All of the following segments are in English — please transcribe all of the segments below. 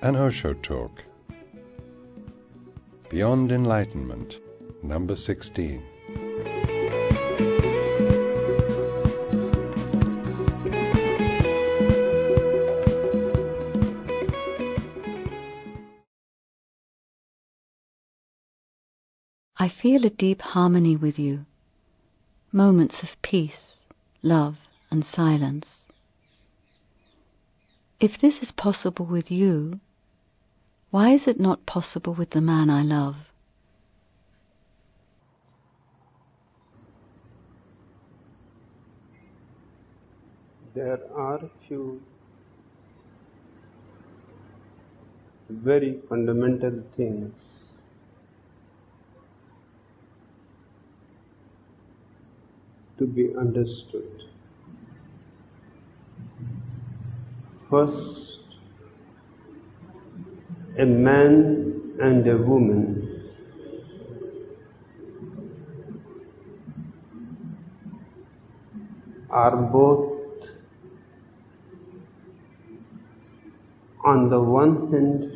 An Osho Talk. Beyond Enlightenment, number 16. I feel a deep harmony with you, moments of peace, love, and silence. If this is possible with you, why is it not possible with the man I love? There are few very fundamental things to be understood. First, a man and a woman are both, on the one hand,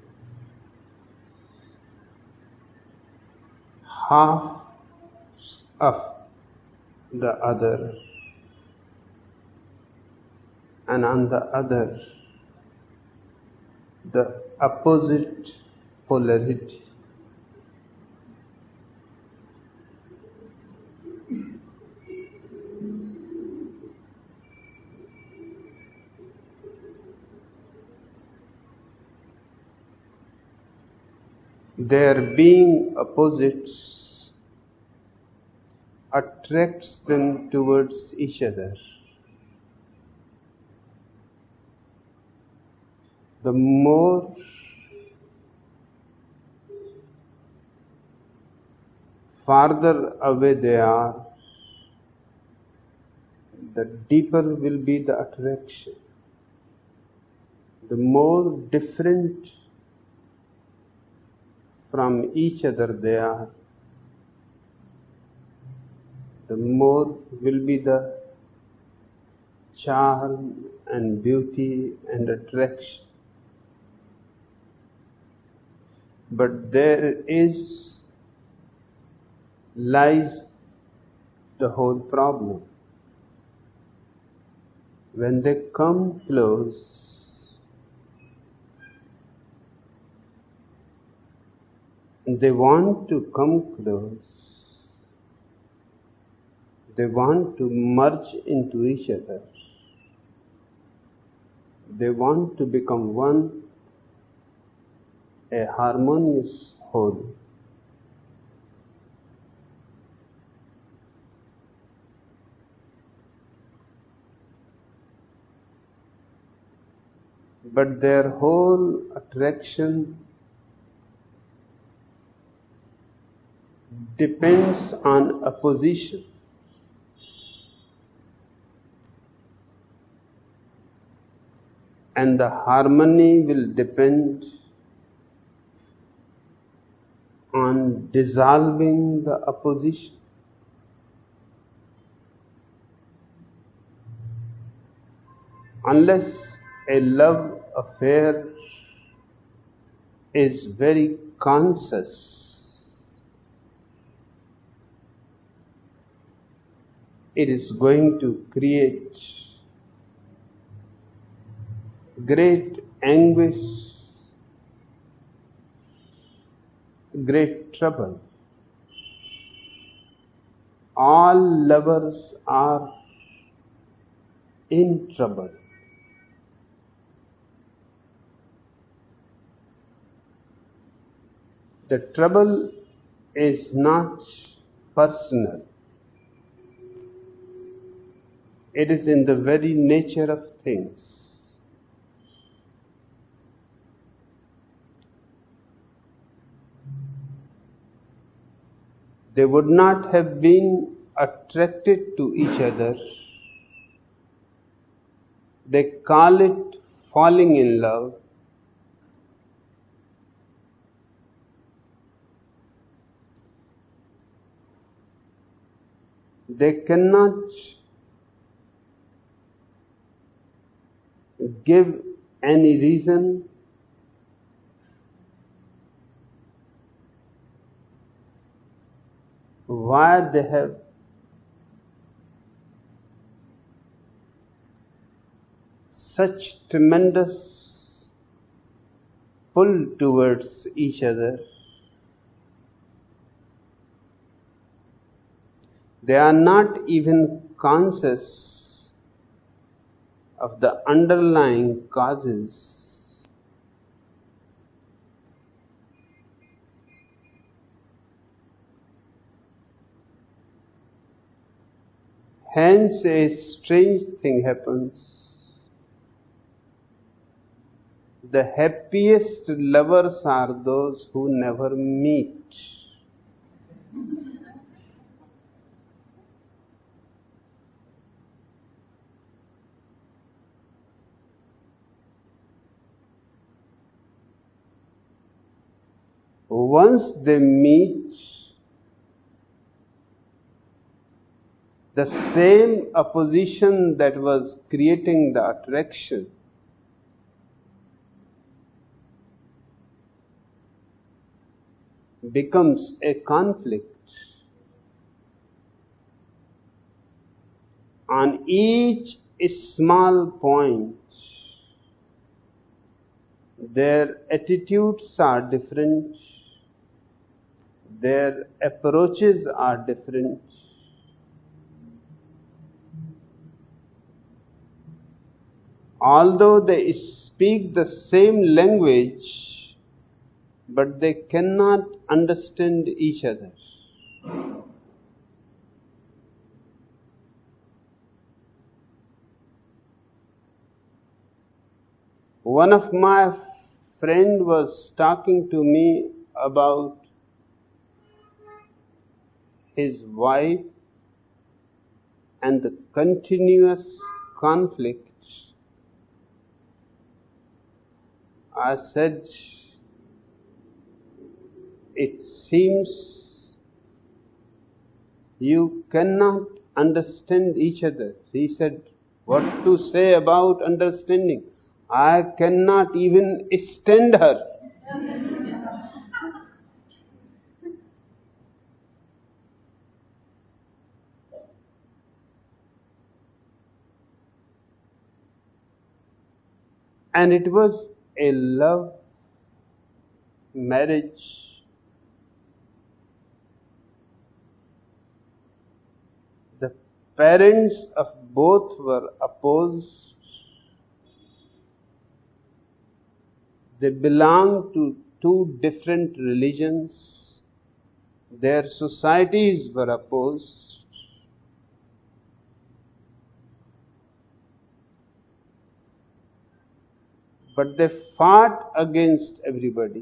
half of the other, and on the other, the opposite polarity. Their being opposites attracts them towards each other. The more farther away they are, the deeper will be the attraction. The more different from each other they are, the more will be the charm and beauty and attraction. But there lies the whole problem. When they come close, they want to come close. They want to merge into each other. They want to become one, a harmonious whole. But their whole attraction depends on opposition. And the harmony will depend on dissolving the opposition. Unless a love affair is very conscious, it is going to create great anguish, great trouble. All lovers are in trouble. The trouble is not personal. It is in the very nature of things. They would not have been attracted to each other. They call it falling in love. They cannot give any reason why they have such tremendous pull towards each other. They are not even conscious of the underlying causes. Hence, a strange thing happens. The happiest lovers are those who never meet. Once they meet, the same opposition that was creating the attraction becomes a conflict. On each small point, their attitudes are different, their approaches are different. Although they speak the same language, but they cannot understand each other. One of my friend was talking to me about his wife and the continuous conflict. I said, it seems you cannot understand each other. He said, what to say about understanding? I cannot even stand her. And it was a love marriage. The parents of both were opposed. They belonged to two different religions. Their societies were opposed. But they fought against everybody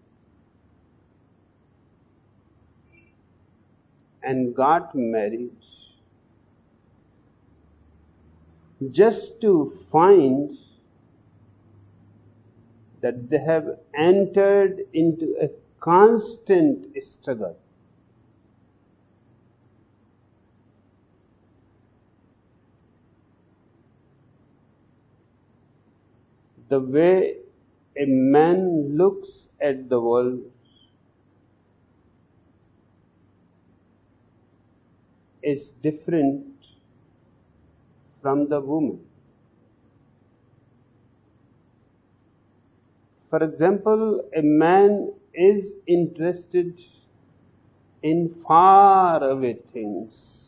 and got married just to find that they have entered into a constant struggle. The way a man looks at the world is different from the woman. For example, a man is interested in far away things,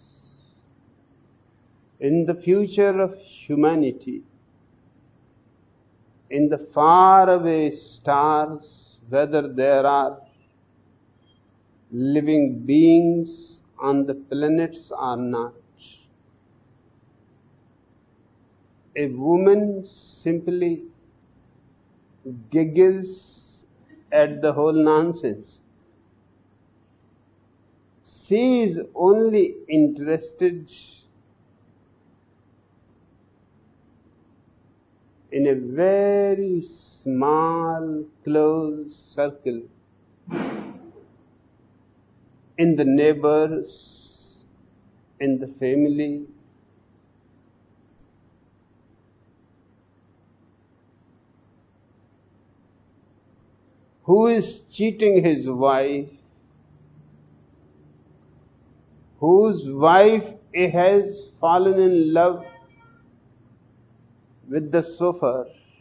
in the future of humanity, in the faraway stars, whether there are living beings on the planets or not. A woman simply giggles at the whole nonsense. She is only interested in a very small, close circle, in the neighbors, in the family. Who is cheating his wife? whose wife has fallen in love with the chauffeur,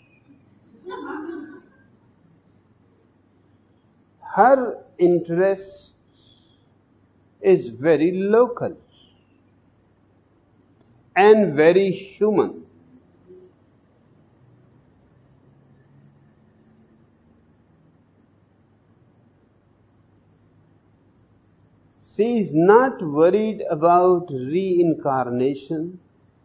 her interest is very local and very human. She is not worried about reincarnation,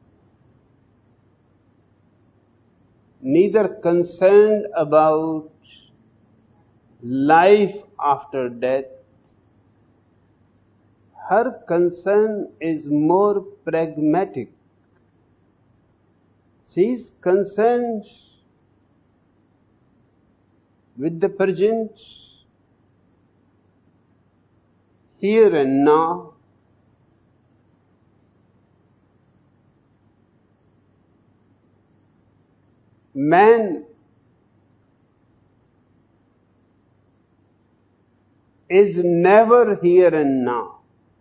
neither concerned about life after death. Her concern is more pragmatic. She is concerned with the present, here and now. Man is never here and now.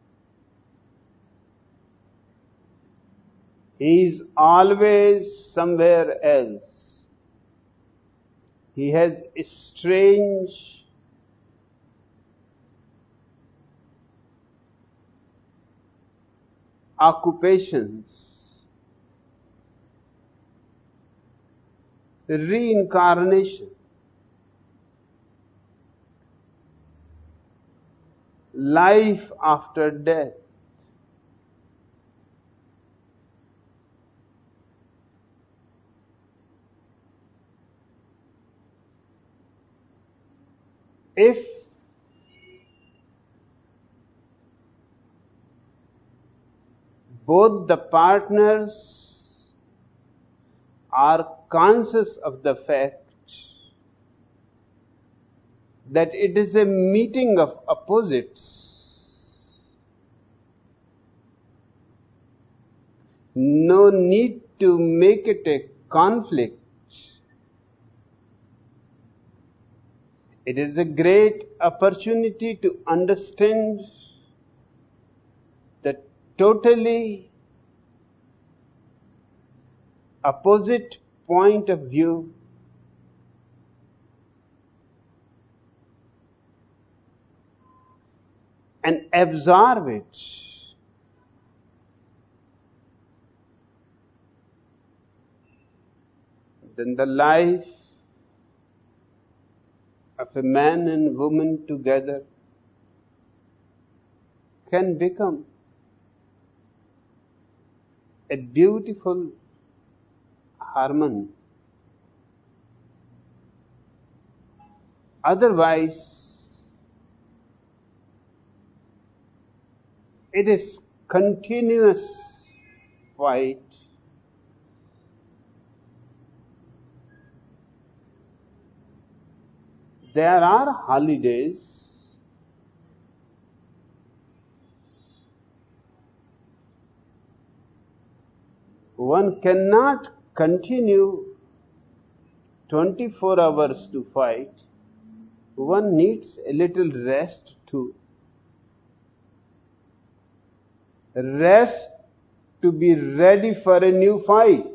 He is always somewhere else. He has strange occupations. Reincarnation, life after death, if both the partners are conscious of the fact that it is a meeting of opposites, no need to make it a conflict. It is a great opportunity to understand the totally opposite point of view and absorb it. Then the life of a man and woman together can become a beautiful harmony. Otherwise, it is continuous fight. There are holidays. One cannot continue 24 hours to fight. One needs a little rest too. Rest to be ready for a new fight.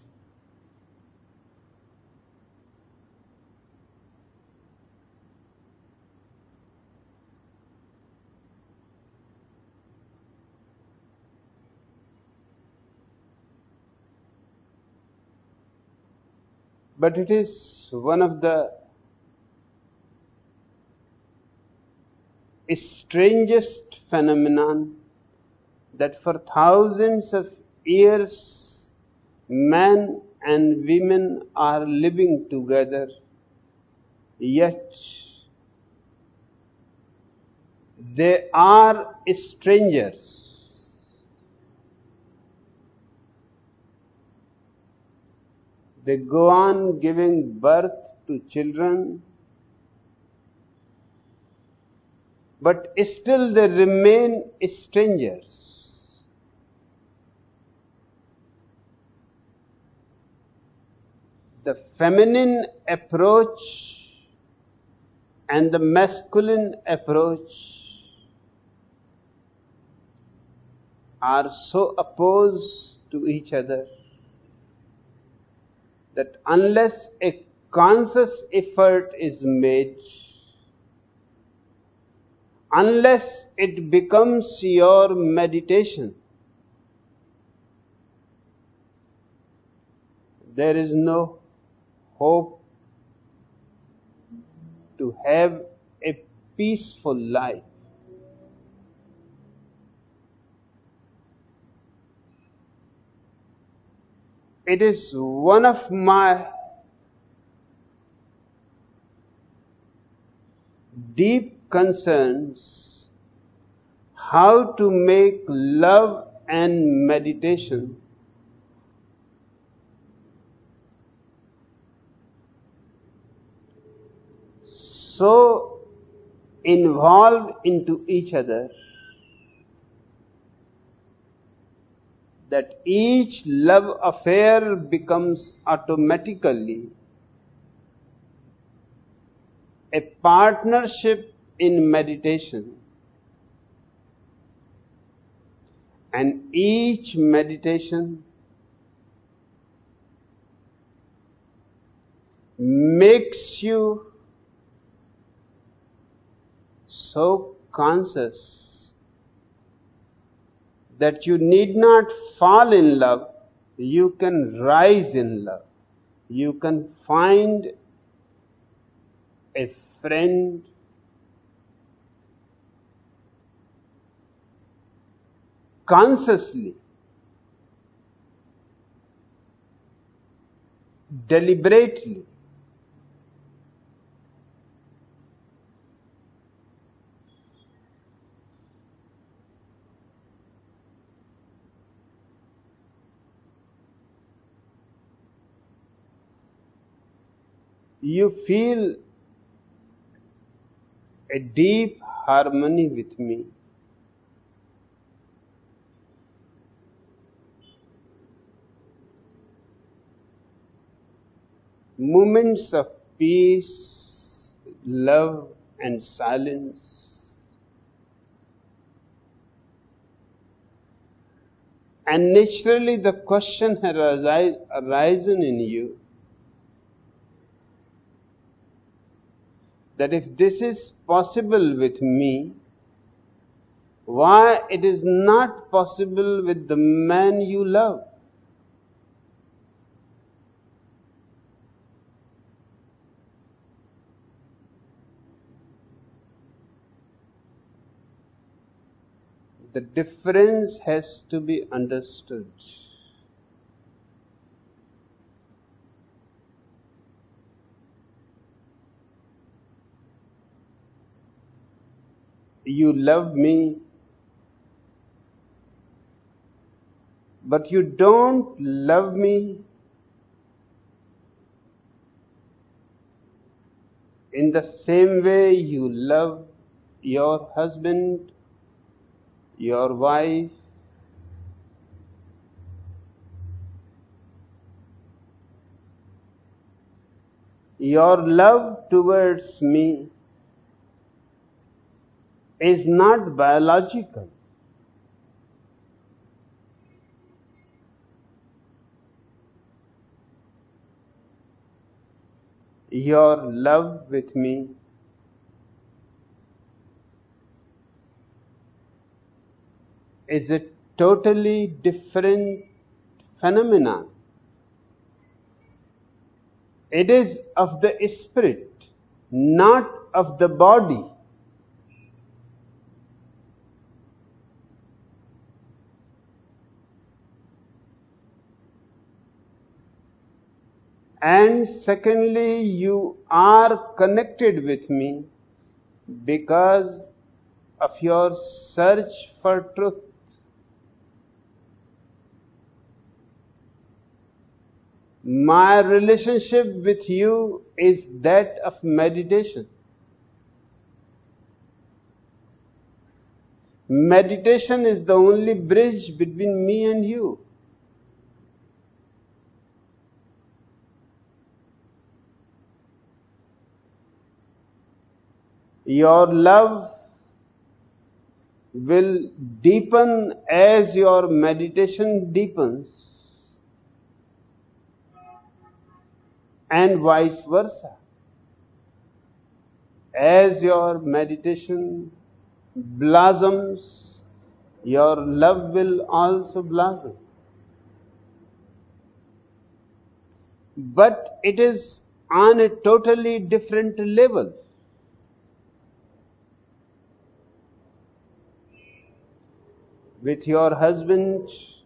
But it is one of the strangest phenomenon that for thousands of years men and women are living together, yet they are strangers. They go on giving birth to children, but still they remain strangers. The feminine approach and the masculine approach are so opposed to each other that unless a conscious effort is made, unless it becomes your meditation, there is no hope to have a peaceful life. It is one of my deep concerns how to make love and meditation so involved into each other that each love affair becomes automatically a partnership in meditation, and each meditation makes you so conscious that you need not fall in love, you can rise in love. You can find a friend consciously, deliberately. You feel a deep harmony with me. Moments of peace, love, and silence. And naturally, the question has arisen in you that if this is possible with me, why it is not possible with the man you love? The difference has to be understood. You love me, but you don't love me in the same way you love your husband, your wife. Your love towards me is not biological. Your love with me is a totally different phenomenon. It is of the spirit, not of the body. And secondly, you are connected with me because of your search for truth. My relationship with you is that of meditation. Meditation is the only bridge between me and you. Your love will deepen as your meditation deepens, and vice versa. As your meditation blossoms, your love will also blossom. But it is on a totally different level. With your husband,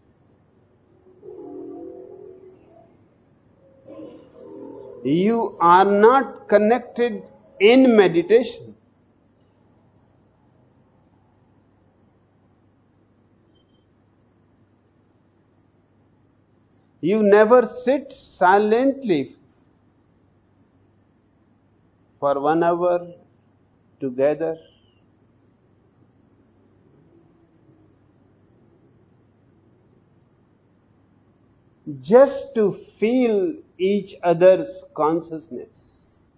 you are not connected in meditation. You never sit silently for 1 hour together. Just to feel each other's consciousness.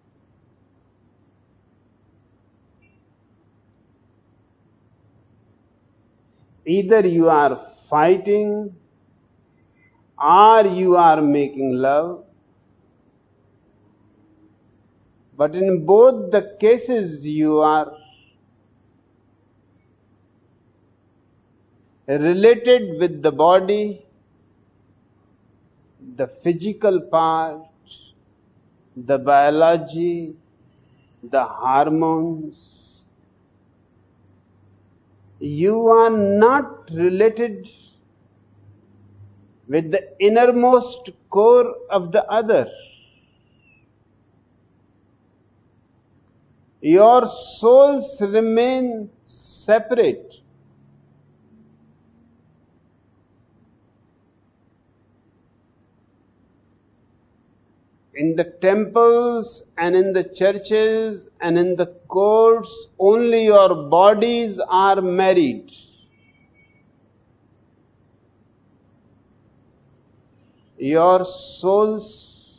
Either you are fighting or you are making love. But in both the cases, you are related with the body, the physical part, the biology, the hormones. You are not related with the innermost core of the other. Your souls remain separate. In the temples and in the churches and in the courts, only your bodies are married. Your souls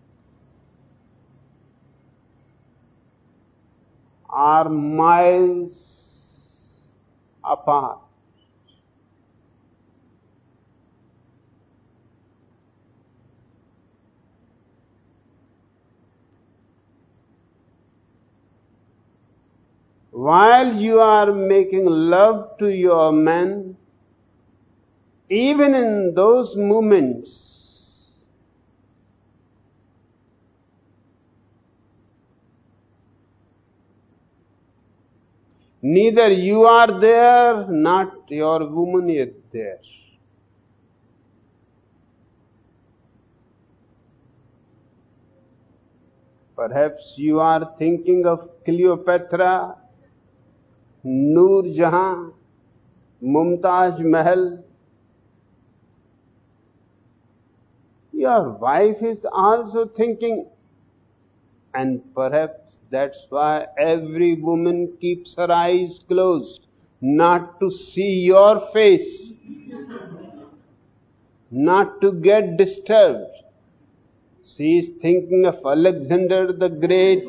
are miles apart. While you are making love to your man, even in those moments, neither you are there, not your woman is there. Perhaps you are thinking of Cleopatra, Noor Jahan, Mumtaz Mahal. Your wife is also thinking, and perhaps that's why every woman keeps her eyes closed, not to see your face, not to get disturbed. She is thinking of Alexander the Great,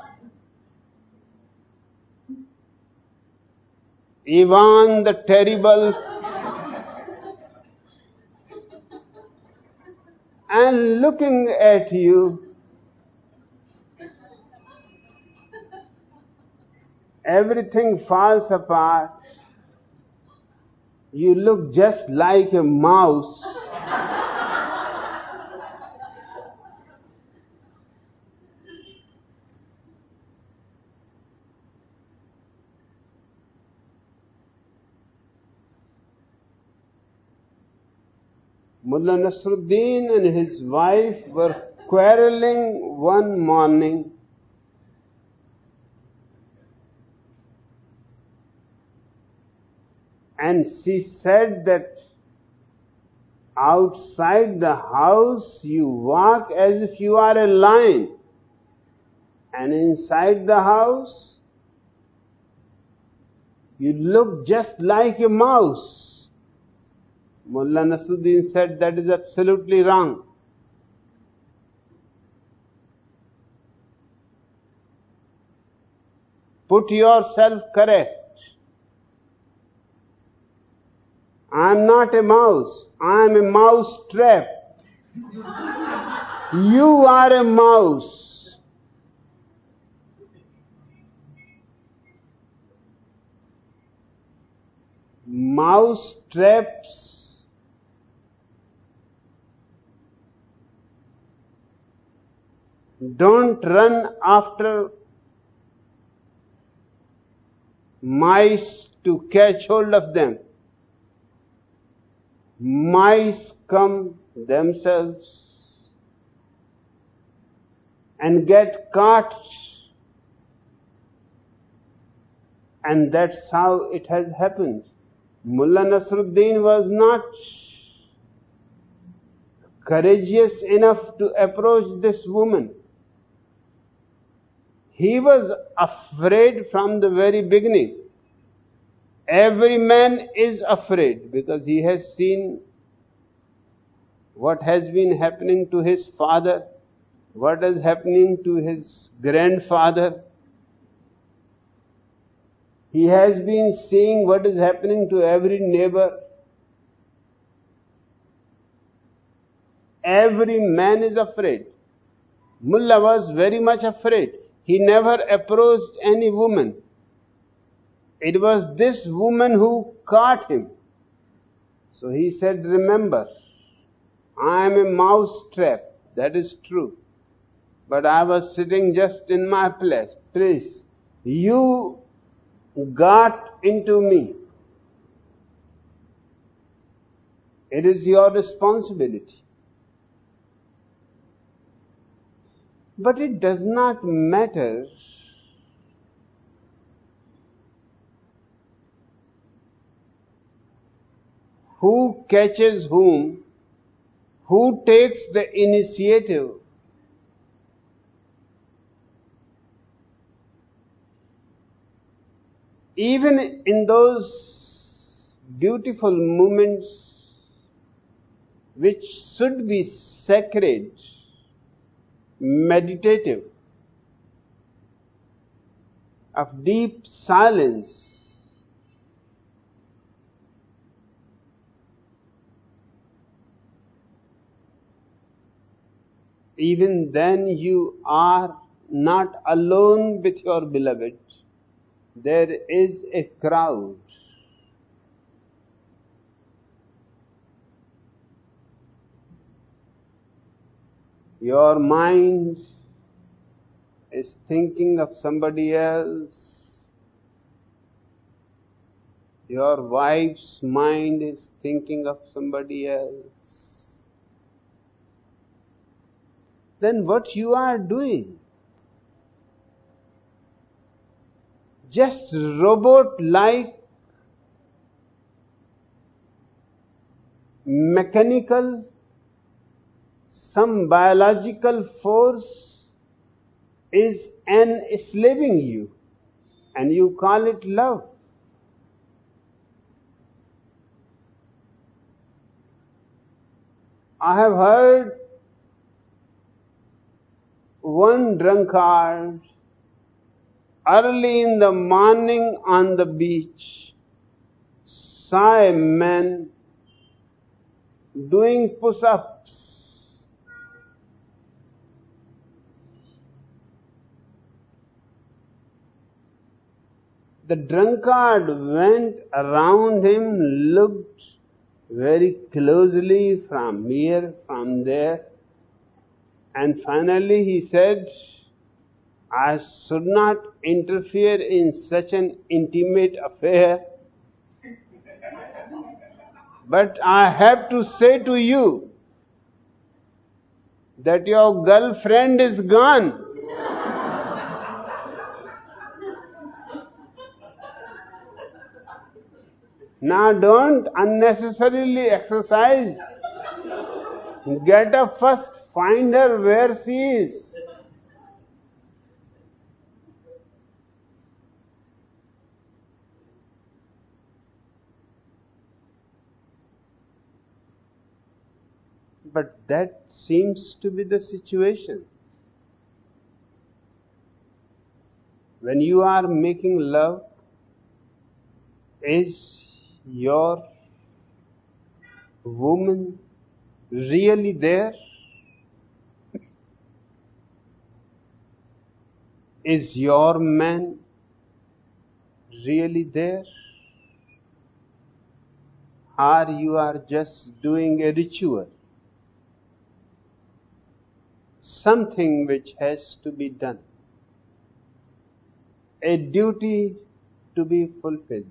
Ivan the Terrible, and looking at you, everything falls apart. You look just like a mouse. Mullah Nasruddin and his wife were quarreling one morning. And she said that outside the house you walk as if you are a lion, and inside the house you look just like a mouse. Mullah Nasruddin said that is absolutely wrong. Put yourself correct. I'm not a mouse. I'm a mouse trap. You are a mouse. Mouse traps don't run after mice to catch hold of them. Mice come themselves and get caught, and that's how it has happened. Mullah Nasruddin was not courageous enough to approach this woman. He was afraid from the very beginning. Every man is afraid because he has seen what has been happening to his father, what is happening to his grandfather. He has been seeing what is happening to every neighbor. Every man is afraid. Mullah was very much afraid. He never approached any woman. It was this woman who caught him. So he said, remember, I am a mouse trap. That is true. But I was sitting just in my place. Please, you got into me. It is your responsibility. But it does not matter who catches whom, who takes the initiative. Even in those beautiful moments which should be sacred, meditative, of deep silence, even then you are not alone with your beloved. There is a crowd. Your mind is thinking of somebody else. Your wife's mind is thinking of somebody else. Then what you are doing? Just robot-like, mechanical, some biological force is enslaving you, and you call it love. I have heard one drunkard early in the morning on the beach saw a man doing push-ups. The drunkard went around him, looked very closely from here, from there, and finally he said, I should not interfere in such an intimate affair, but I have to say to you that your girlfriend is gone. Now don't unnecessarily exercise. Get up first, find her where she is. But that seems to be the situation. When you are making love, is your woman really there? Is your man really there? Or you are just doing a ritual, something which has to be done, a duty to be fulfilled?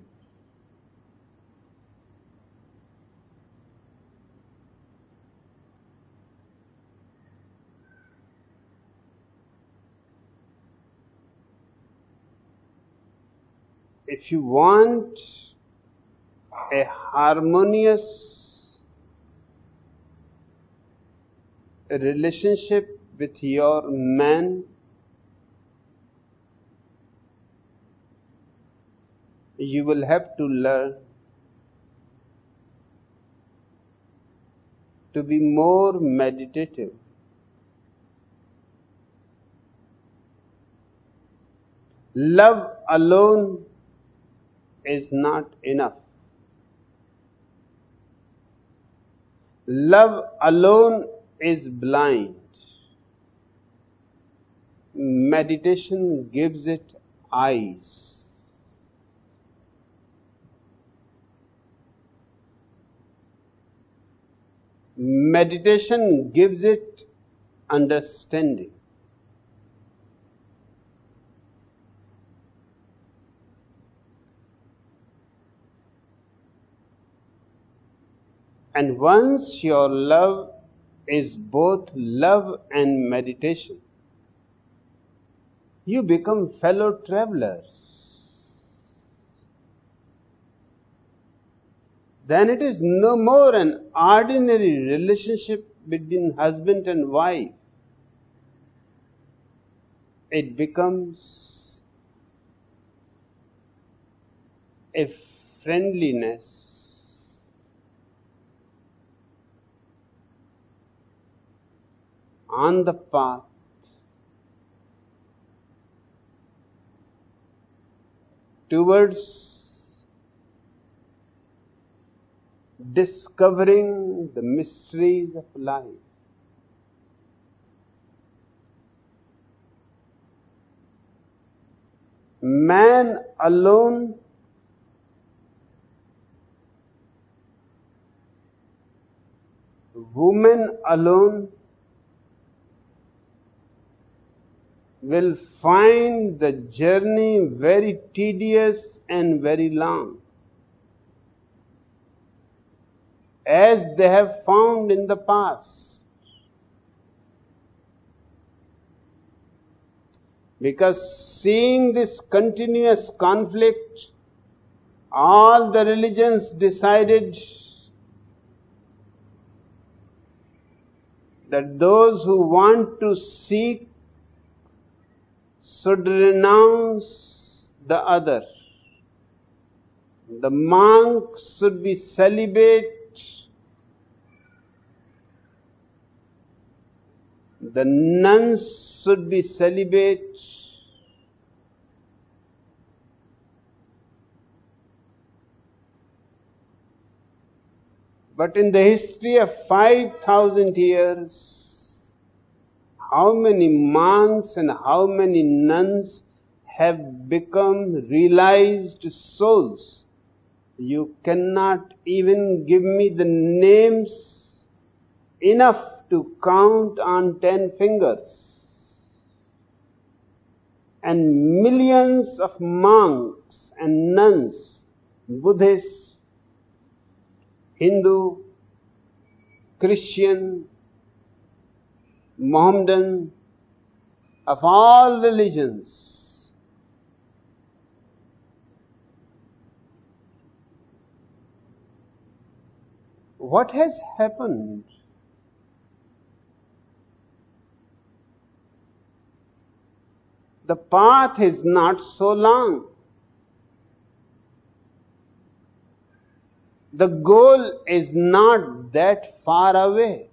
If you want a harmonious relationship with your man, you will have to learn to be more meditative. Love alone is not enough. Love alone is blind. Meditation gives it eyes. Meditation gives it understanding. And once your love is both love and meditation, you become fellow travelers. Then it is no more an ordinary relationship between husband and wife. It becomes a friendliness, on the path towards discovering the mysteries of life. Man alone woman alone will find the journey very tedious and very long, as they have found in the past. Because seeing this continuous conflict, all the religions decided that those who want to seek should renounce the other. The monk should be celibate, the nuns should be celibate, but in the history of 5,000 years, how many monks and how many nuns have become realized souls? You cannot even give me the names enough to count on 10 fingers. And millions of monks and nuns, Buddhist, Hindu, Christian, Mohammedan, of all religions, what has happened? The path is not so long. The goal is not that far away.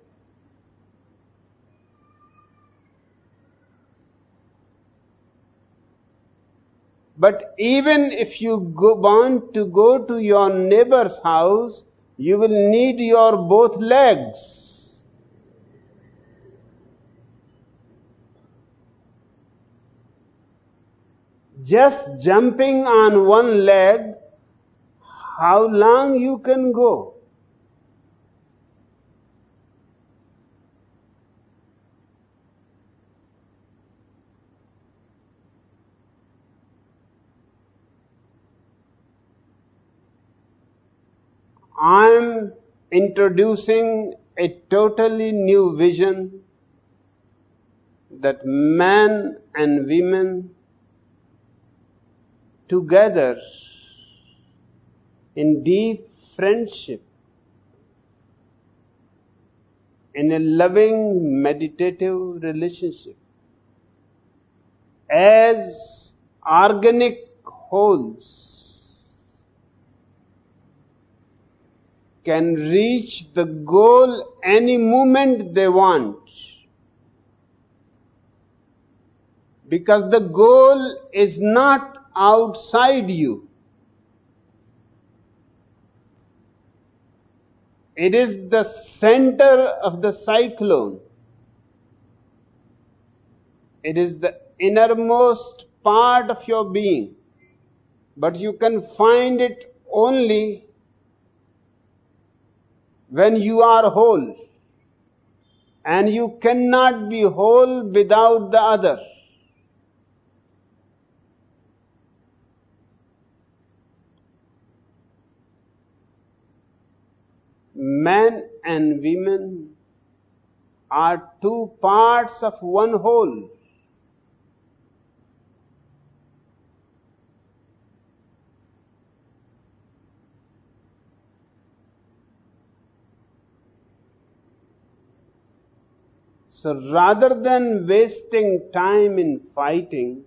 But even if you want to go to your neighbor's house, You will need your both legs. Just jumping on one leg, how long you can go? I'm introducing a totally new vision that men and women together in deep friendship, in a loving meditative relationship, as organic wholes, can reach the goal any moment they want. Because the goal is not outside you. It is the center of the cyclone. It is the innermost part of your being. But you can find it only when you are whole. And you cannot be whole without the other. Men and women are two parts of one whole. So rather than wasting time in fighting,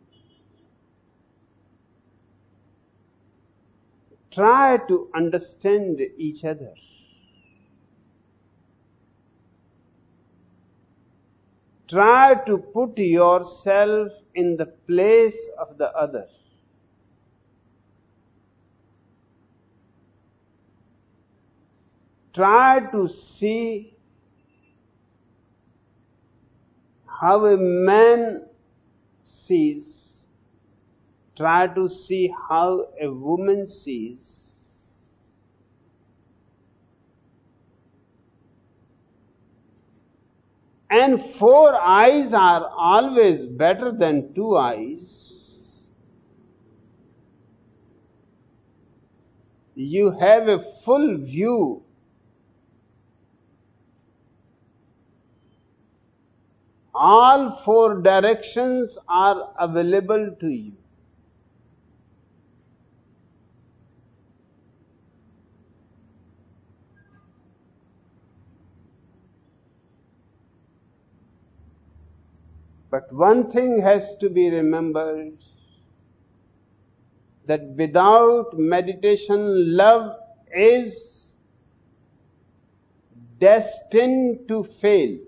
try to understand each other. Try to put yourself in the place of the other. Try to see how a man sees. Try to see how a woman sees. And 4 eyes are always better than 2 eyes. You have a full view. All 4 directions are available to you. But one thing has to be remembered, that without meditation, love is destined to fail.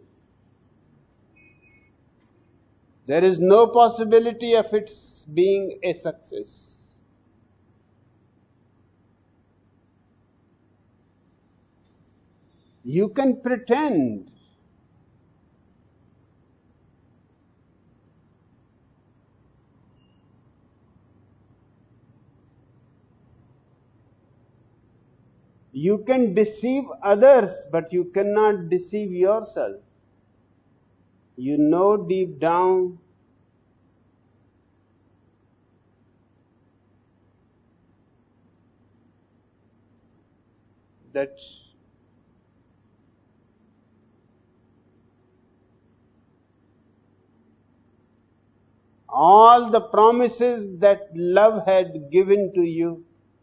There is no possibility of its being a success. You can pretend. You can deceive others, but you cannot deceive yourself. You know deep down that all the promises that love had given to you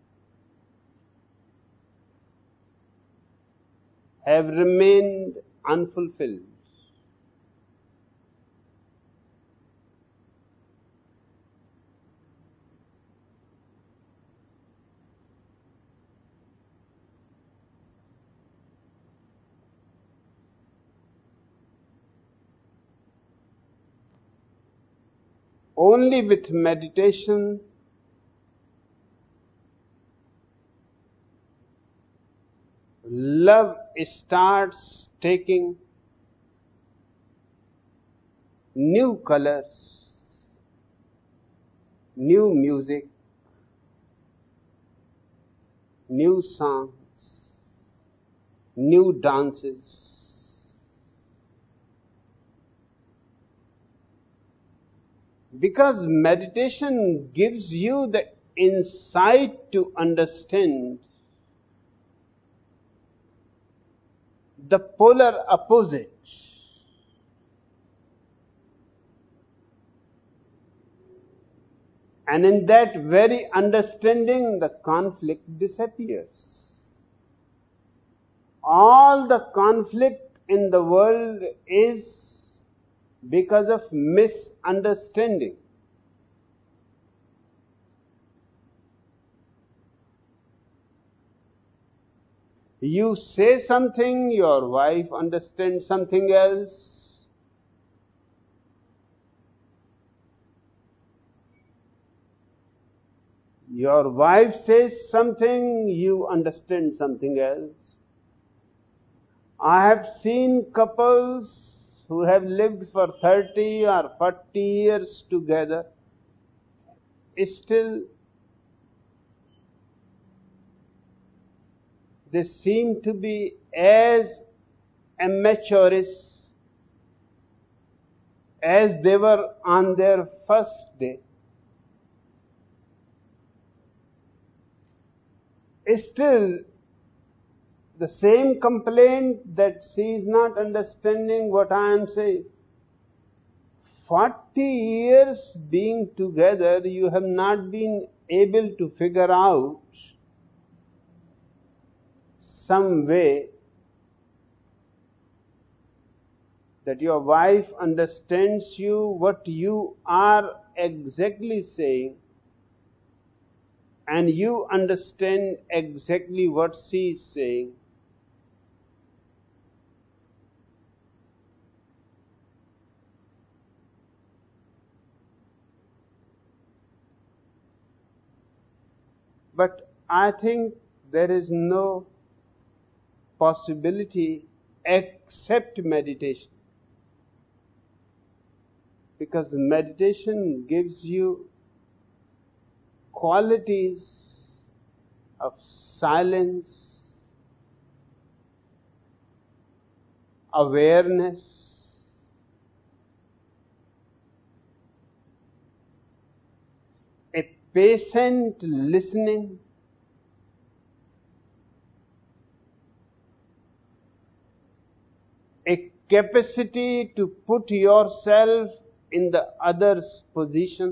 have remained unfulfilled. Only with meditation love starts taking new colors, new music, new songs, new dances. Because meditation gives you the insight to understand the polar opposite. And in that very understanding, the conflict disappears. All the conflict in the world is because of misunderstanding. You say something, your wife understands something else. Your wife says something, you understand something else. I have seen couples who have lived for 30 or 40 years together, still they seem to be as immature as they were on their first day. Still, the same complaint that she is not understanding what I am saying. 40 years being together, you have not been able to figure out some way that your wife understands you, what you are exactly saying, and you understand exactly what she is saying. But I think there is no possibility except meditation. Because meditation gives you qualities of silence, awareness, a patient listening, a capacity to put yourself in the other's position.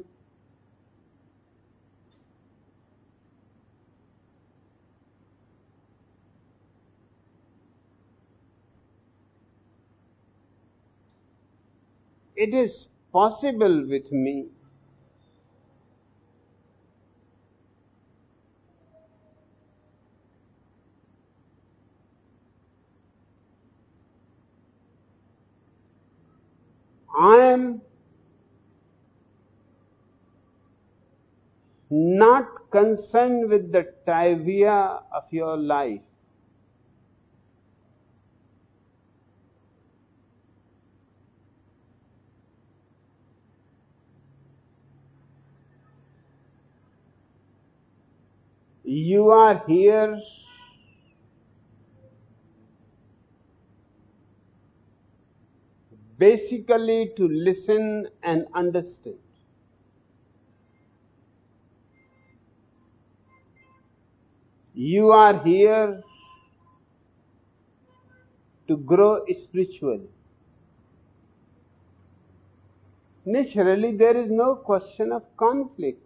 It is possible with me I am not concerned with the trivia of your life. You are here basically to listen and understand. You are here to grow spiritually. Naturally, there is no question of conflict.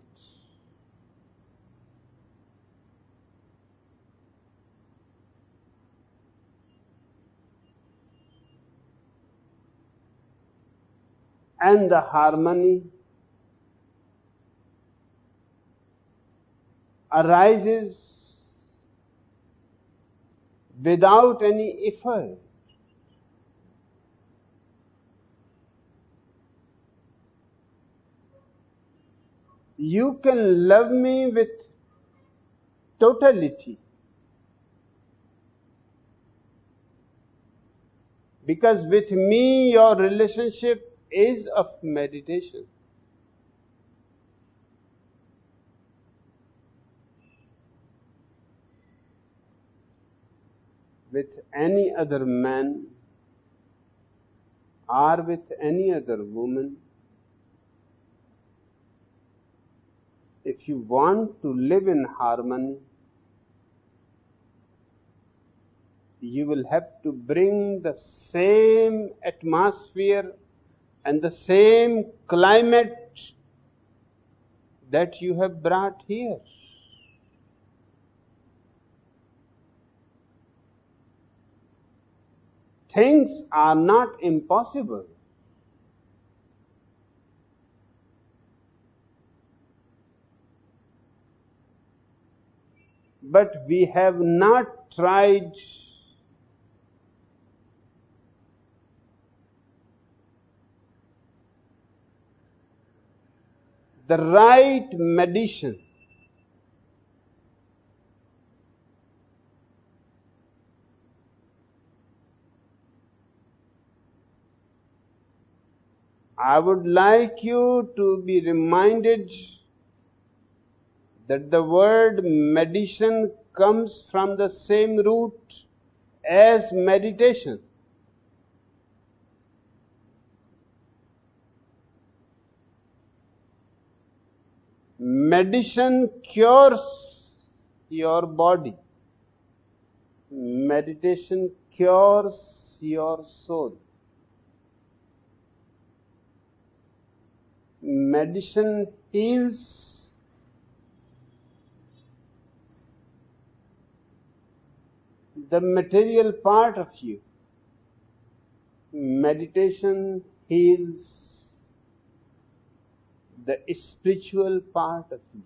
And the harmony arises without any effort. You can love me with totality. Because with me, your relationship is of meditation. With any other man or with any other woman, if you want to live in harmony, you will have to bring the same atmosphere and the same climate that you have brought here. Things are not impossible. But we have not tried the right medicine. I would like you to be reminded that the word medicine comes from the same root as meditation. Medicine cures your body. Meditation cures your soul. Medicine heals the material part of you. Meditation heals the spiritual part of you.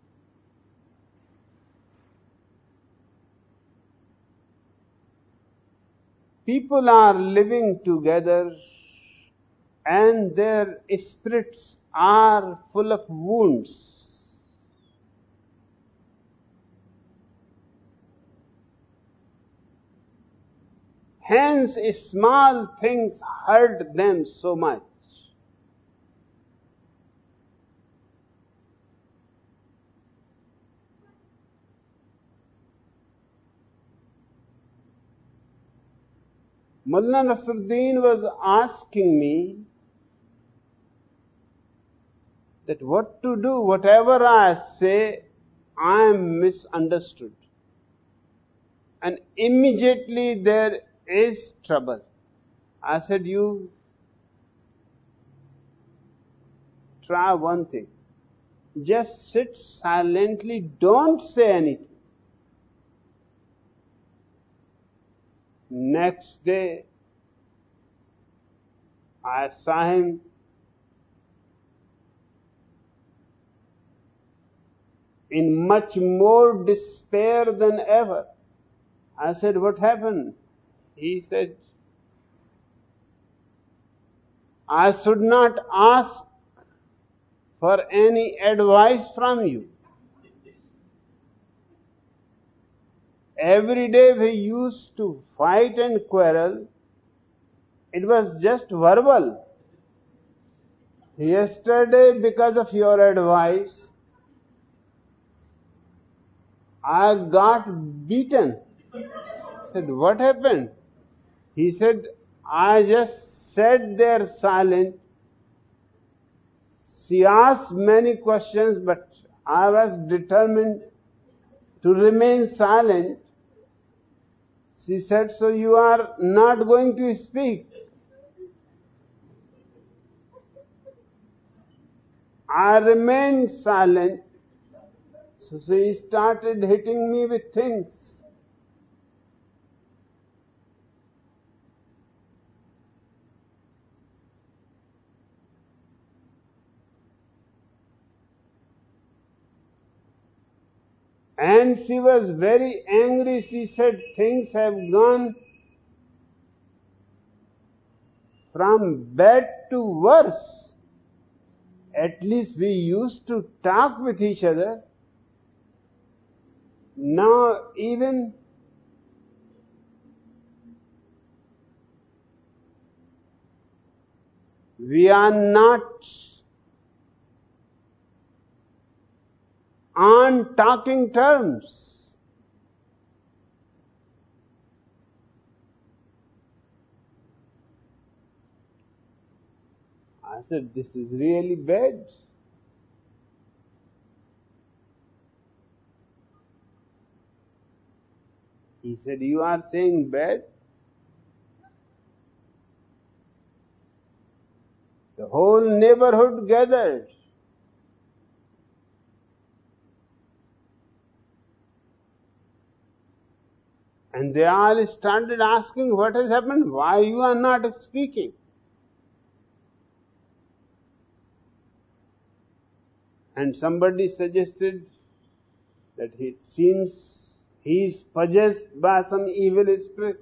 People are living together and their spirits are full of wounds. Hence, small things hurt them so much. Mullah Nasruddin was asking me that what to do. Whatever I say, I am misunderstood. And immediately there is trouble. I said, you try one thing. Just sit silently, don't say anything. Next day, I saw him in much more despair than ever. I said, what happened? He said, I should not ask for any advice from you. Every day we used to fight and quarrel. It was just verbal. Yesterday, because of your advice, I got beaten. I said, what happened? He said, I just sat there silent. She asked many questions, but I was determined to remain silent. She said, so you are not going to speak? I remained silent. So she started hitting me with things. And she was very angry. She said, things have gone from bad to worse. At least we used to talk with each other. Now even We are not on talking terms. I said, this is really bad. He said, you are saying bad? The whole neighborhood gathered. And they all started asking, what has happened? Why you are not speaking? And somebody suggested that it seems he is possessed by some evil spirit.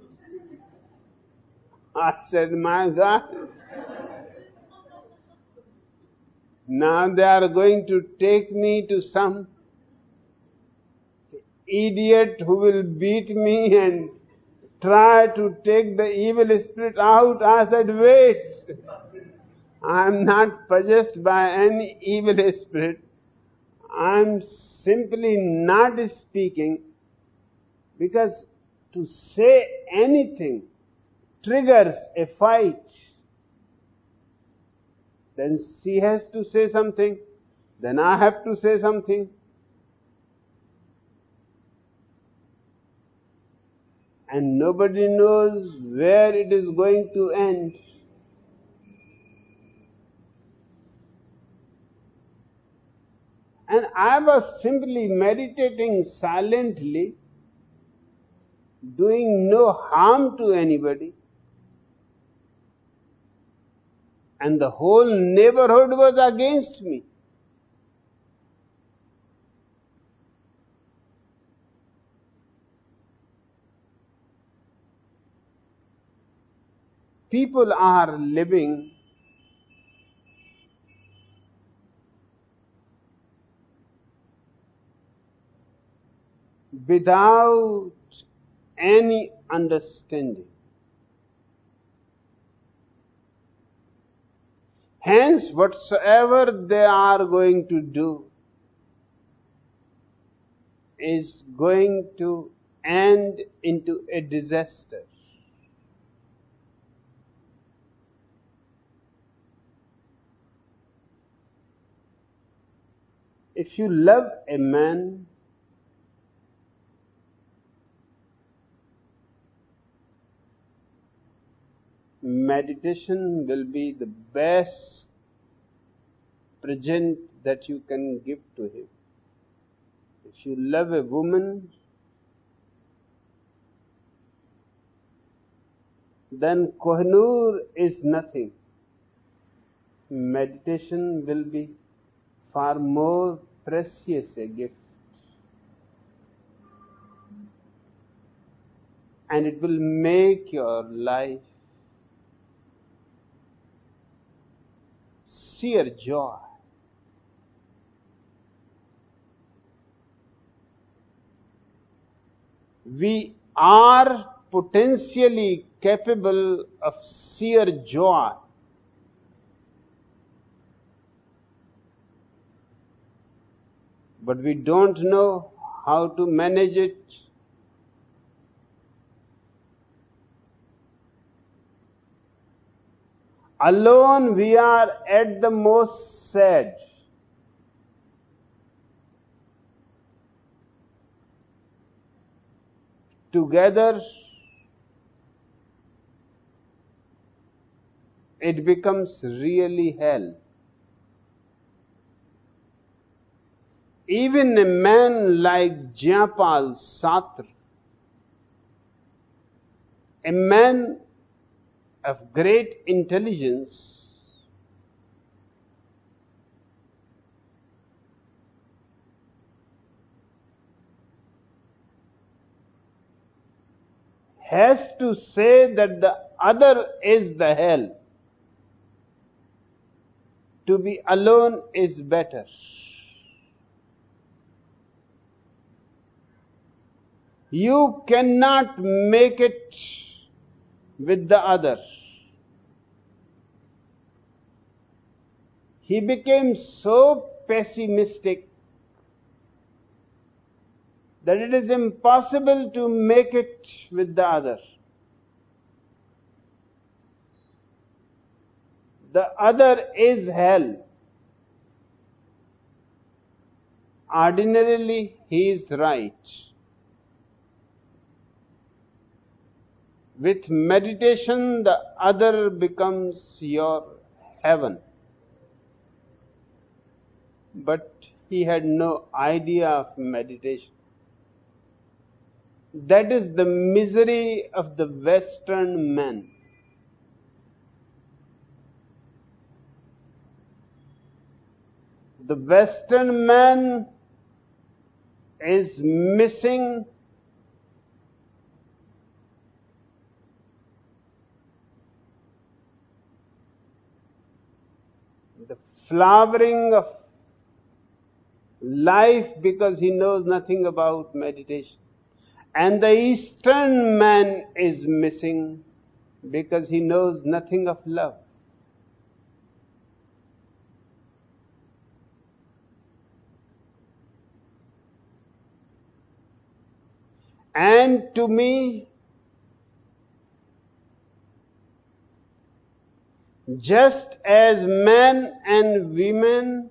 I said, my God, now they are going to take me to some idiot who will beat me and try to take the evil spirit out. I said, wait, I am not possessed by any evil spirit. I am simply not speaking because to say anything triggers a fight. Then she has to say something, then I have to say something. And nobody knows where it is going to end. And I was simply meditating silently, doing no harm to anybody. And the whole neighborhood was against me. People are living without any understanding. Hence, whatsoever they are going to do is going to end into a disaster. If you love a man, meditation will be the best present that you can give to him. If you love a woman, then Kohinoor is nothing. Meditation will be far more precious a gift. And it will make your life sheer joy. We are potentially capable of sheer joy. But we don't know how to manage it. Alone we are at the most sad. Together it becomes really hell. Even a man like Jean-Paul Sartre, a man of great intelligence, has to say that the other is the hell. To be alone is better. You cannot make it with the other. he became so pessimistic that it is impossible to make it with the other. The other is hell. Ordinarily, he is right. With meditation, the other becomes your heaven. But he had no idea of meditation. That is the misery of the Western man. The Western man is missing the flowering of life because he knows nothing about meditation. And the Eastern man is missing because he knows nothing of love. And to me, just as men and women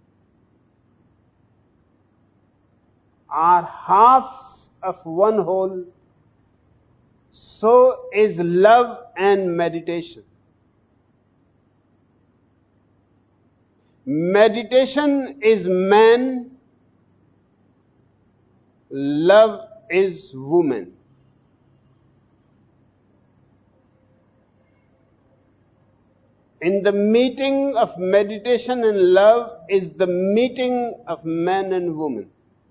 are halves of one whole, so is love and meditation. Meditation is man, love is woman. In the meeting of meditation and love is the meeting of man and woman.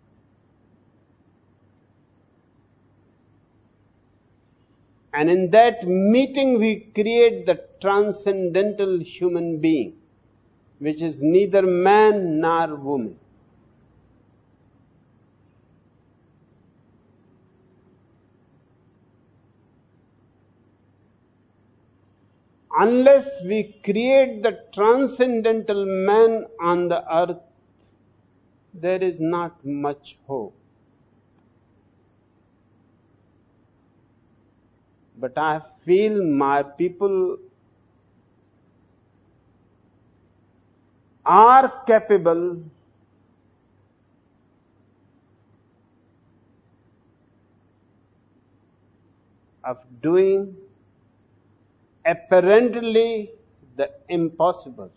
And in that meeting we create the transcendental human being, which is neither man nor woman. Unless we create the transcendental man on the earth, there is not much hope. But I feel my people are capable of doing apparently the impossible.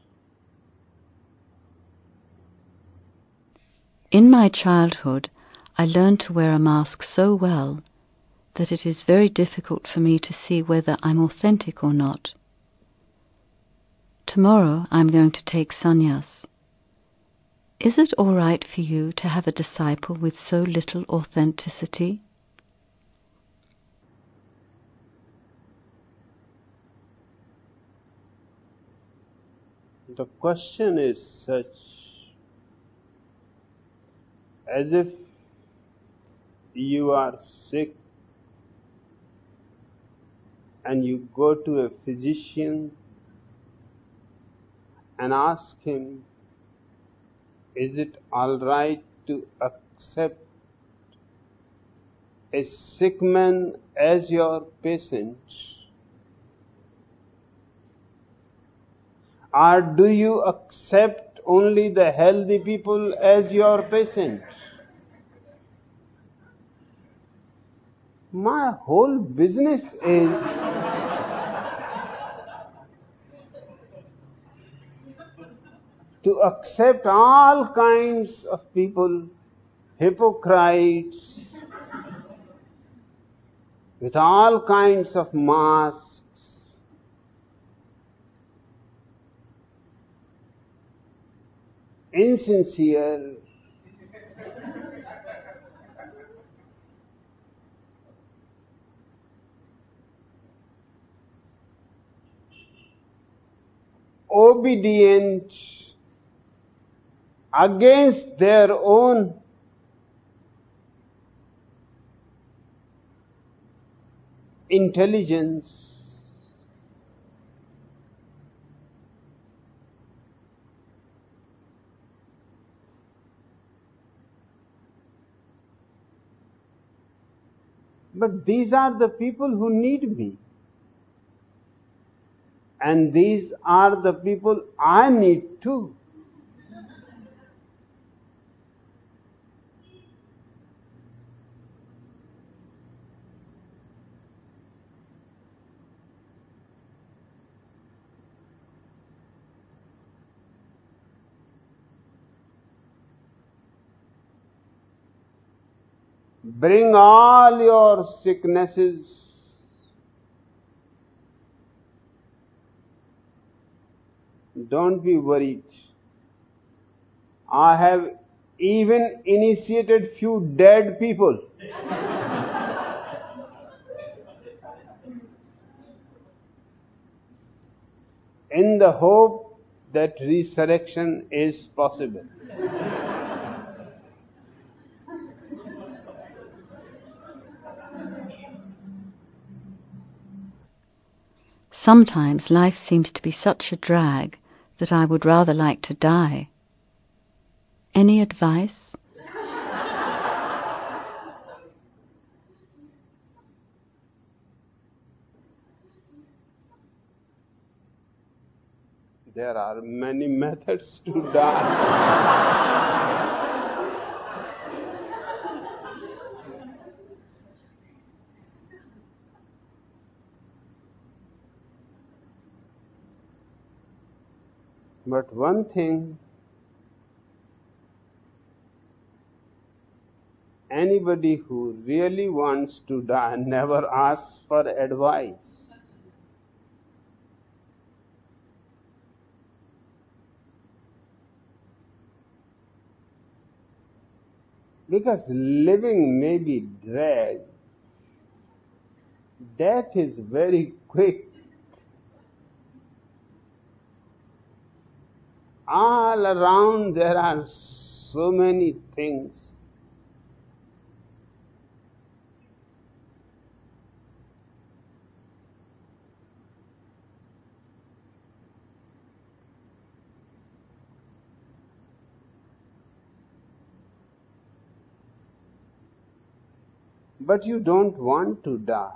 In my childhood, I learned to wear a mask so well that it is very difficult for me to see whether I'm authentic or not. Tomorrow I'm going to take sannyas. Is it all right for you to have a disciple with so little authenticity? The question is such as if you are sick and you go to a physician and ask him, is it all right to accept a sick man as your patient? Or do you accept only the healthy people as your patient? My whole business is to accept all kinds of people, hypocrites, with all kinds of masks, insincere, obedient, against their own intelligence. But these are the people who need me. And these are the people I need too. Bring all your sicknesses, don't be worried. I have even initiated few dead people. In the hope that resurrection is possible. Sometimes life seems to be such a drag that I would rather like to die. Any advice? There are many methods to die. But one thing, anybody who really wants to die never asks for advice. Because living may be drag, death is very quick. All around there are so many things. But you don't want to die.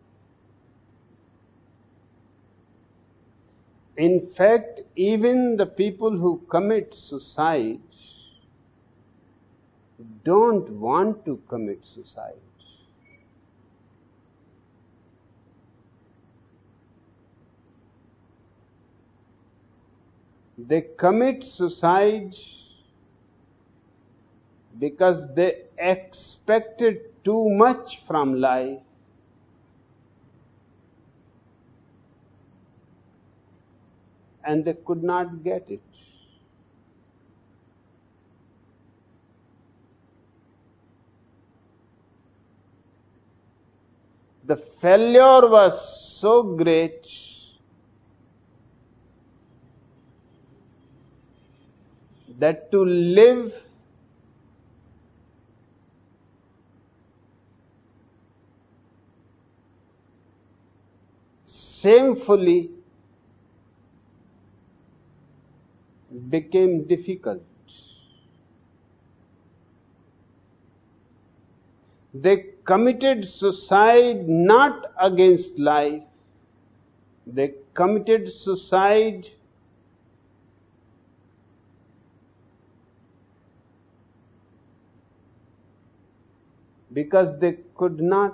In fact, even the people who commit suicide don't want to commit suicide. They commit suicide because they expected too much from life. And they could not get it. The failure was so great that to live shamefully became difficult. They committed suicide not against life. They committed suicide because they could not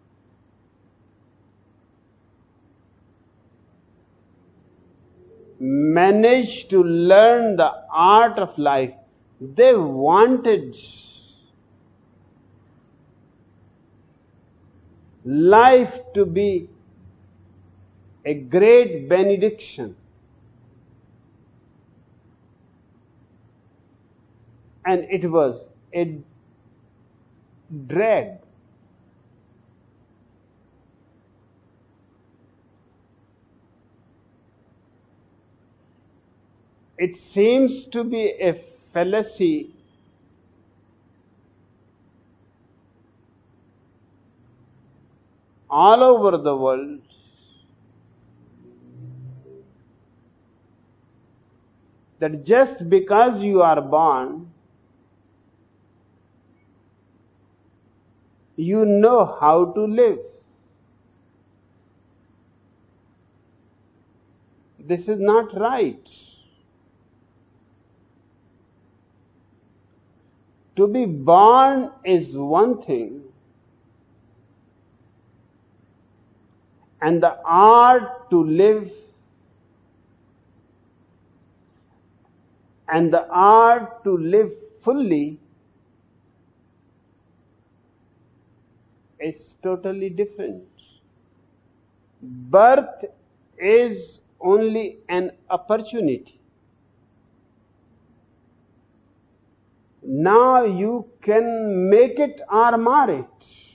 manage to learn the art of life. They wanted life to be a great benediction. And it was a drag. It seems to be a fallacy all over the world that just because you are born, you know how to live. This is not right. To be born is one thing, and the art to live and the art to live fully is totally different. Birth is only an opportunity. Now you can make it or mar it.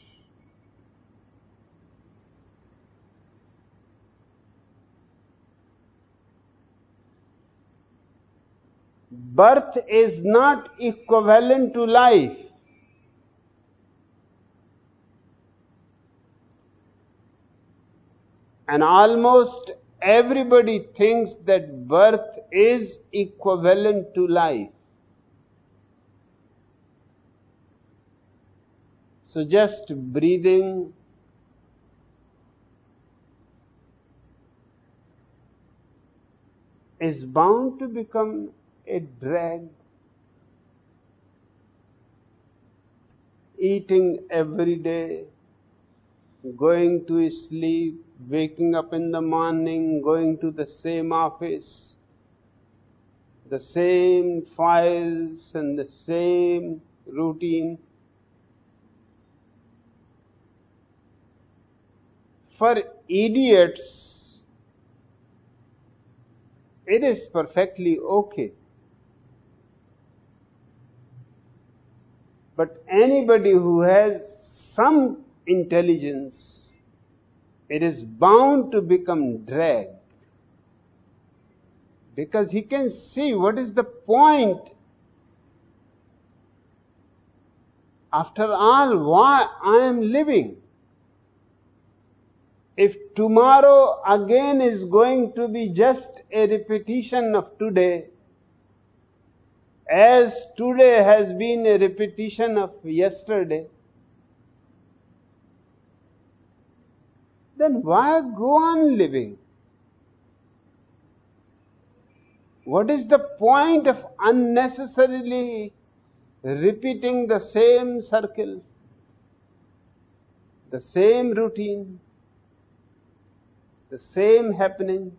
Birth is not equivalent to life. And almost everybody thinks that birth is equivalent to life. So just breathing is bound to become a drag. Eating every day, going to sleep, waking up in the morning, going to the same office, the same files and the same routine. For idiots, it is perfectly okay. But anybody who has some intelligence, it is bound to become drag. Because he can see what is the point. After all, why I am living? If tomorrow again is going to be just a repetition of today, as today has been a repetition of yesterday, then why go on living? What is the point of unnecessarily repeating the same circle, the same routine, the same happenings?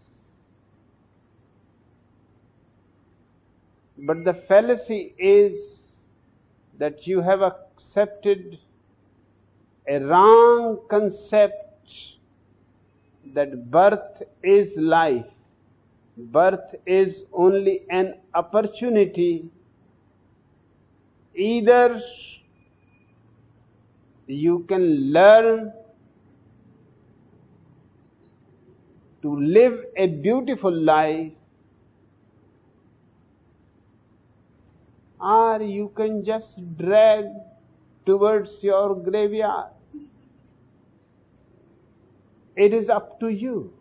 But the fallacy is that you have accepted a wrong concept that birth is life. Birth is only an opportunity. Either you can learn to live a beautiful life, or you can just drag towards your graveyard. It is up to you.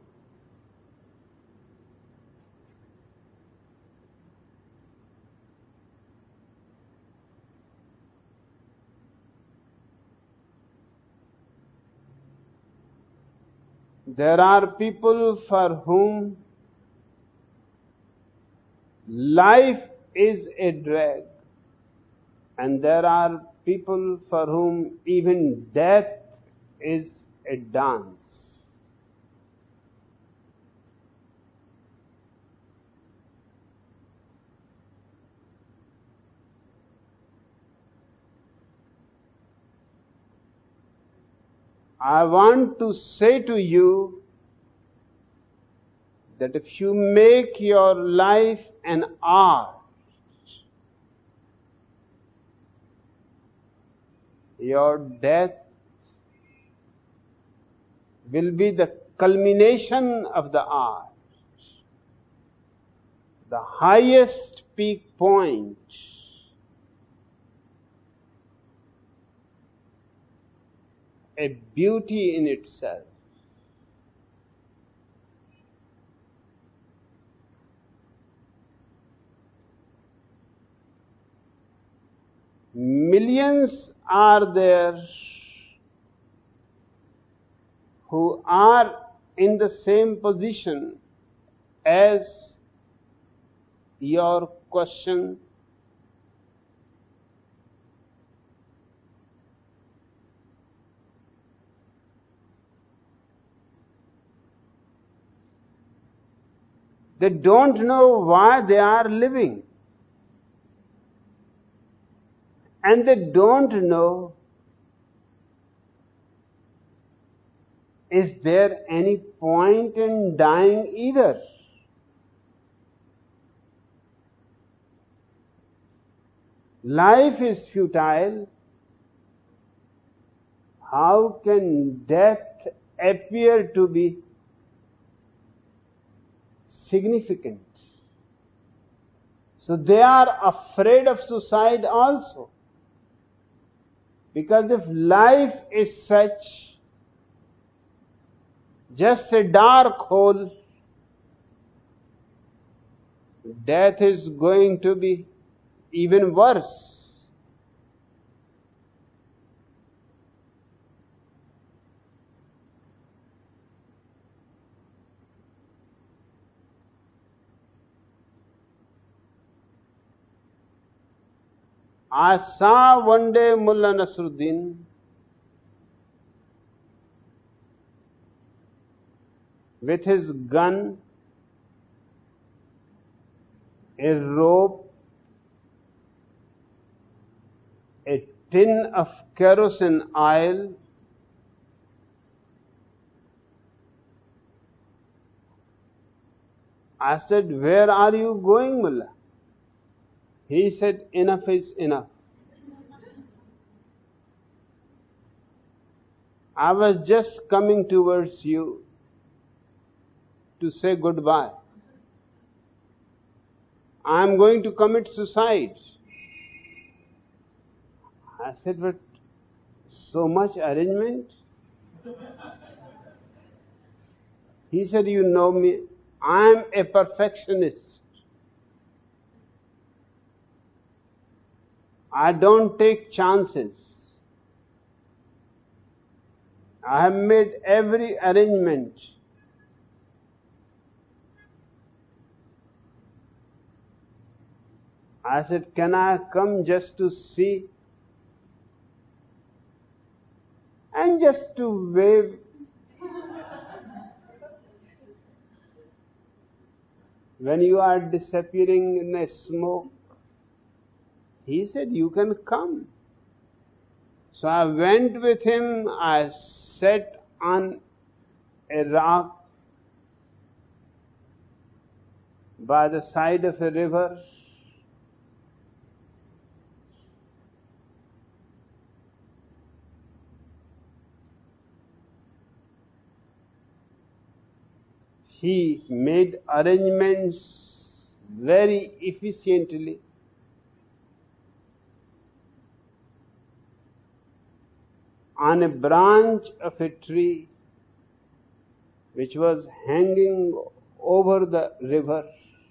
There are people for whom life is a drag, and there are people for whom even death is a dance. I want to say to you that if you make your life an art, your death will be the culmination of the art, the highest peak point, a beauty in itself. Millions are there who are in the same position as your question. They don't know why they are living. And they don't know, is there any point in dying either? Life is futile. How can death appear to be significant? So they are afraid of suicide also. Because if life is such, just a dark hole, death is going to be even worse. I saw one day Mullah Nasruddin with his gun, a rope, a tin of kerosene oil, I said, "Where are you going, Mullah?" He said, "Enough is enough." I was just coming towards you to say goodbye. I am going to commit suicide. I said, "But so much arrangement?" He said, "You know me, I am a perfectionist. I don't take chances. I have made every arrangement. I said, "Can I come just to see and just to wave?" When you are disappearing in the smoke. He said, "You can come." So I went with him. I sat on a rock by the side of a river. He made arrangements very efficiently. On a branch of a tree which was hanging over the river,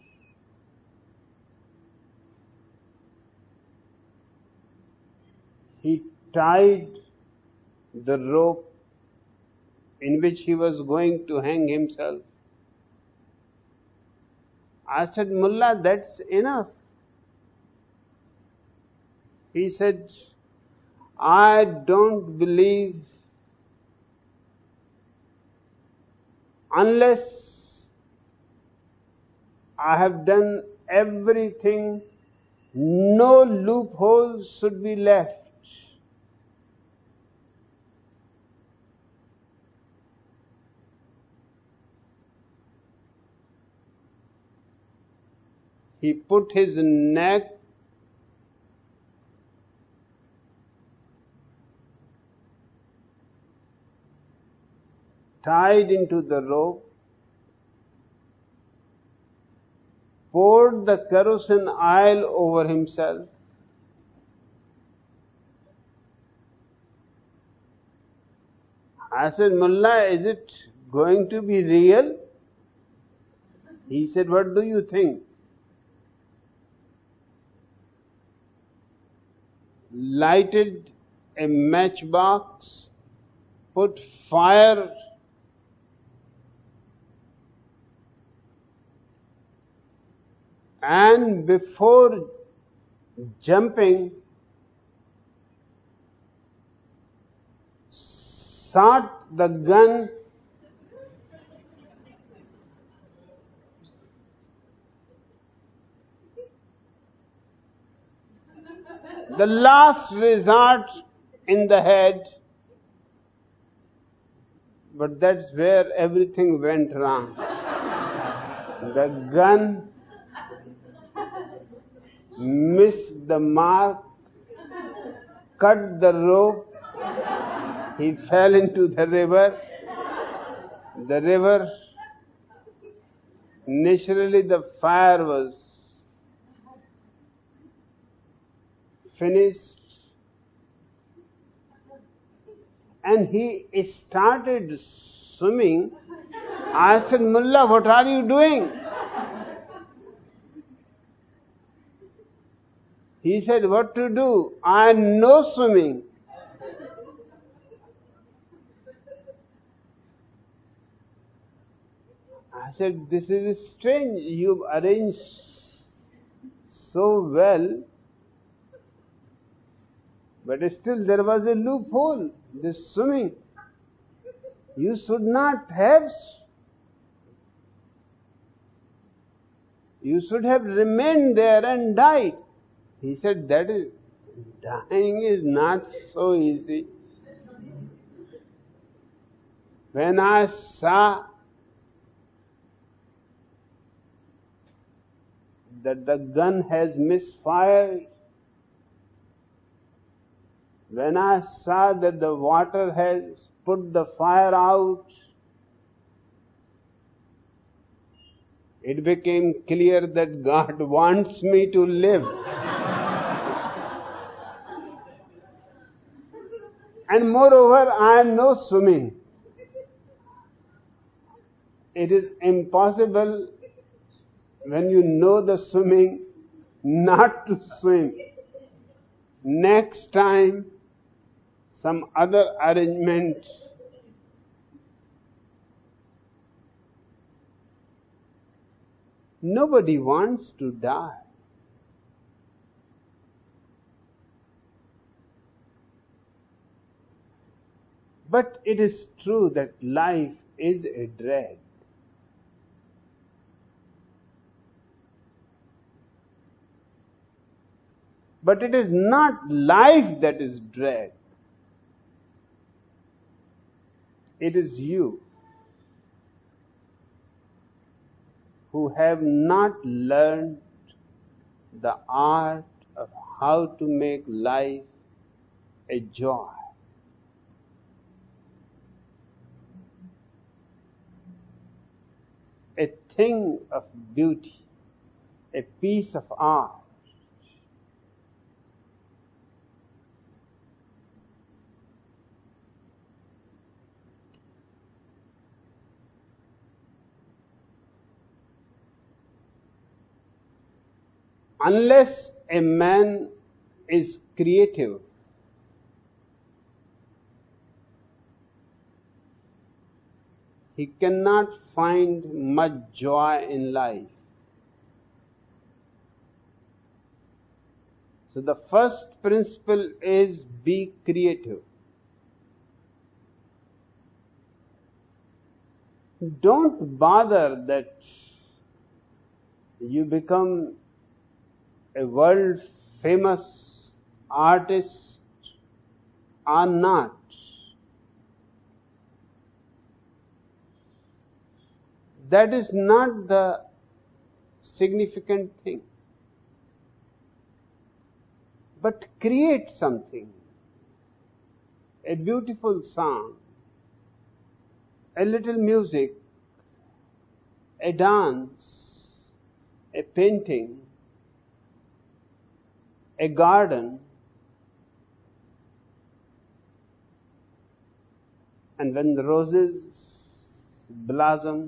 he tied the rope in which he was going to hang himself. I said, "Mullah, that's enough." He said, "I don't believe unless I have done everything, no loopholes should be left." He put his neck tied into the rope, poured the kerosene oil over himself, I said, "Mullah, is it going to be real?" He said, "What do you think?" lighted a matchbox, put fire and before jumping, shot the gun the last resort in the head, but that's where everything went wrong. The gun missed the mark, cut the rope, he fell into the river. The river, naturally the fire was finished, and he started swimming. I said, Mullah, what are you doing? He said, what to do? I know swimming. I said, this is strange. You arranged so well, but still there was a loophole. This swimming. You should not have. You should have remained there and died. He said, dying is not so easy. When I saw that the gun has misfired, when I saw that the water has put the fire out, it became clear that God wants me to live. And moreover, I know swimming. It is impossible when you know the swimming not to swim. Next time, some other arrangement. Nobody wants to die. But it is true that life is a drag. But it is not life that is drag. It is you who have not learned the art of how to make life a joy. A thing of beauty, a piece of art. Unless a man is creative, he cannot find much joy in life. So the first principle is be creative. Don't bother that you become a world famous artist or not. That is not the significant thing. But create something. A beautiful song, a little music, a dance, a painting, a garden, and when the roses blossom,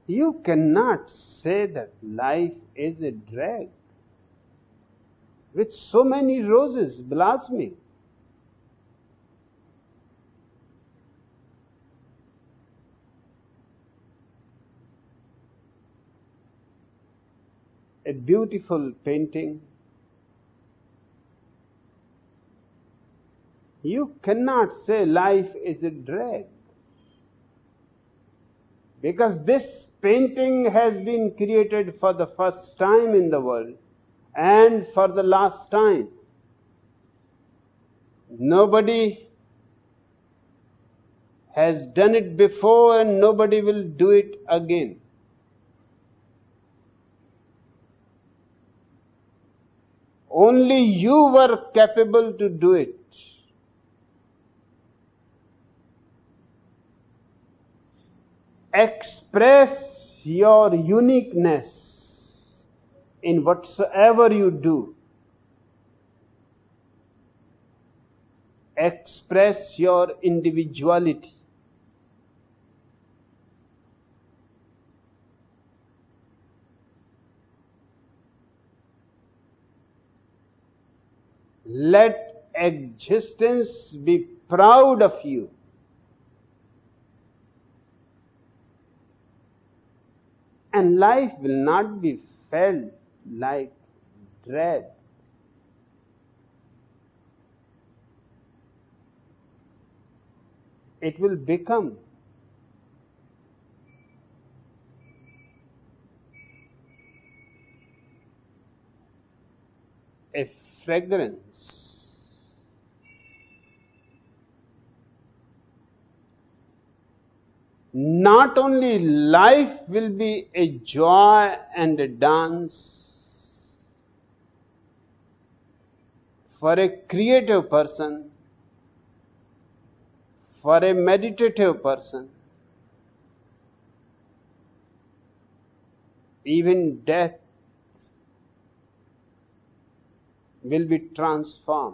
You cannot say that life is a drag with so many roses blossoming. A beautiful painting. You cannot say life is a drag, because this painting has been created for the first time in the world and for the last time. Nobody has done it before and nobody will do it again. Only you were capable to do it. Express your uniqueness in whatsoever you do. Express your individuality. Let existence be proud of you. And life will not be felt like dread. It will become a fragrance. Not only life will be a joy and a dance for a creative person, for a meditative person, even death will be transformed.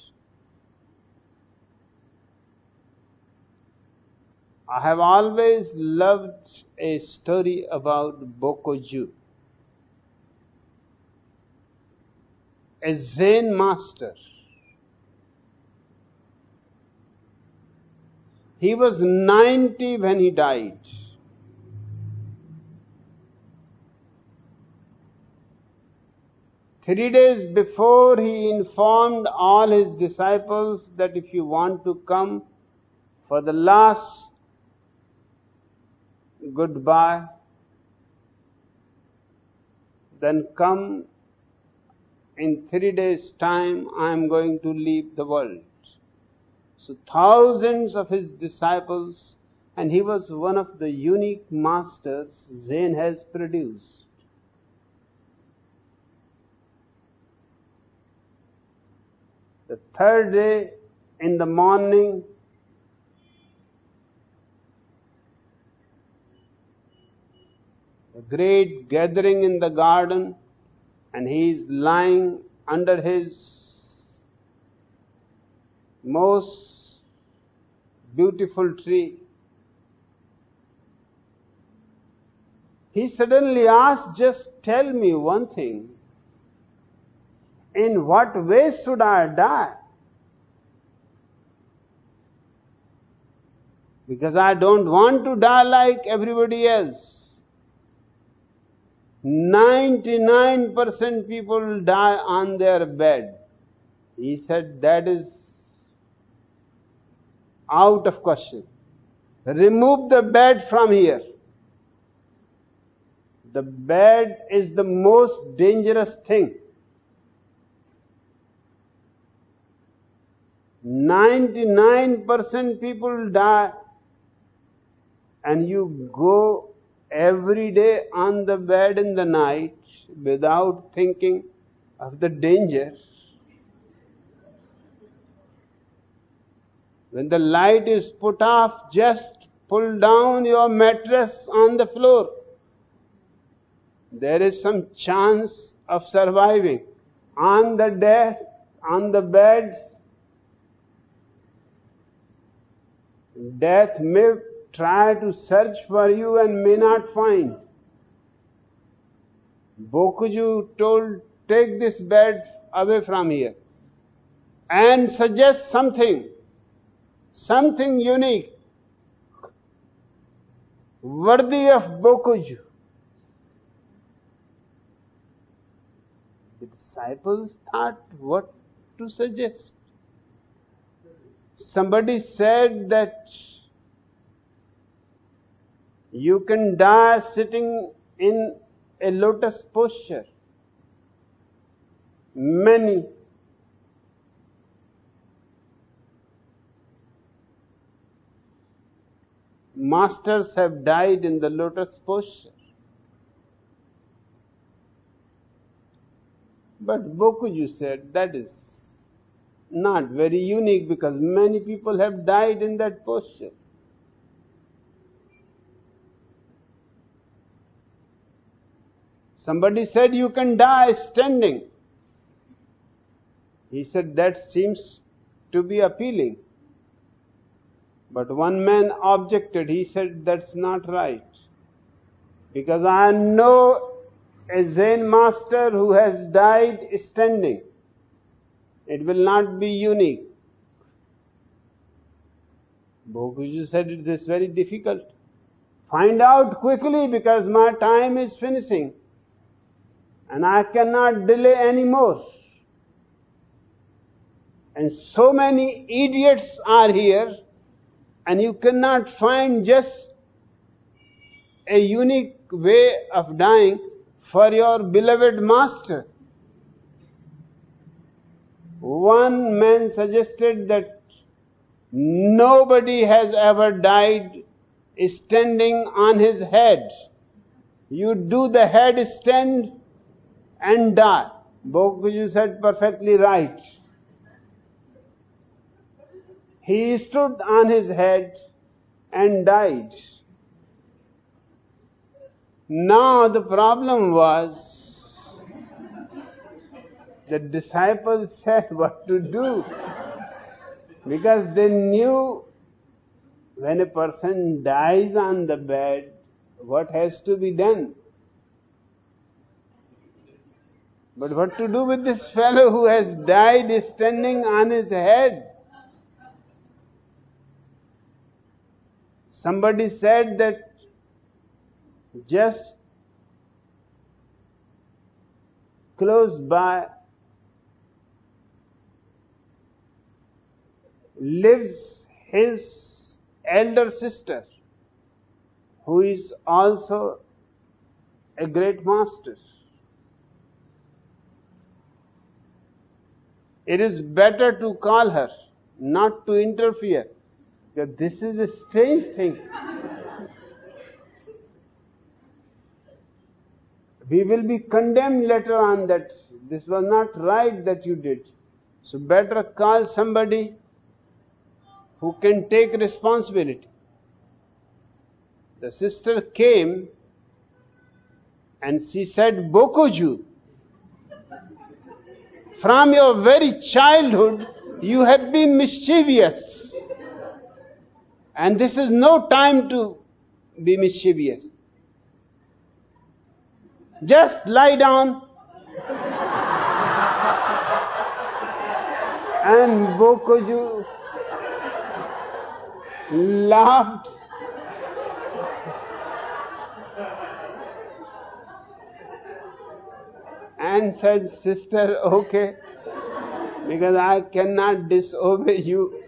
I have always loved a story about Bokoju, a Zen master. He was 90 when he died. Three days before, he informed all his disciples that if you want to come for the last goodbye, then come. In 3 days' time, I am going to leave the world. So thousands of his disciples, and he was one of the unique masters Zen has produced. The third day in the morning, a great gathering in the garden, and he is lying under his most beautiful tree. He suddenly asked, just tell me one thing. In what way should I die? Because I don't want to die like everybody else. 99% people die on their bed. He said, that is out of question. Remove the bed from here. The bed is the most dangerous thing. 99% people die, and you go every day on the bed in the night without thinking of the danger. When the light is put off, just pull down your mattress on the floor. There is some chance of surviving. On the bed, death may try to search for you and may not find. Bokuju told, take this bed away from here and suggest something unique, worthy of Bokuju. The disciples thought what to suggest. Somebody said that you can die sitting in a lotus posture. Many masters have died in the lotus posture. But Bokuju said that is not very unique because many people have died in that posture. Somebody said you can die standing. He said that seems to be appealing. But one man objected. He said that's not right. Because I know a Zen master who has died standing. It will not be unique. Bokuju said it is very difficult. Find out quickly because my time is finishing. And I cannot delay anymore. And so many idiots are here, and you cannot find just a unique way of dying for your beloved master. One man suggested that nobody has ever died standing on his head. You do the headstand and die. Bokuju said perfectly right. He stood on his head and died. Now the problem was, the disciples said what to do. Because they knew when a person dies on the bed, what has to be done. But what to do with this fellow who has died standing on his head? Somebody said that just close by lives his elder sister, who is also a great master. It is better to call her, not to interfere. Because this is a strange thing. We will be condemned later on that this was not right that you did. So better call somebody who can take responsibility. The sister came and she said, Bokuju, from your very childhood you have been mischievous. And this is no time to be mischievous. Just lie down. And Bokuju laughed. And said, sister, okay, because I cannot disobey you.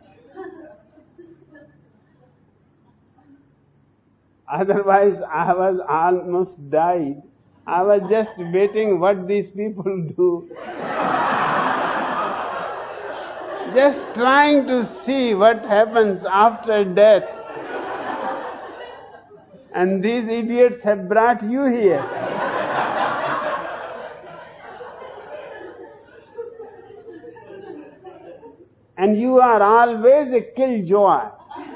Otherwise, I was almost died. I was just waiting what these people do. Just trying to see what happens after death. And these idiots have brought you here. And you are always a killjoy.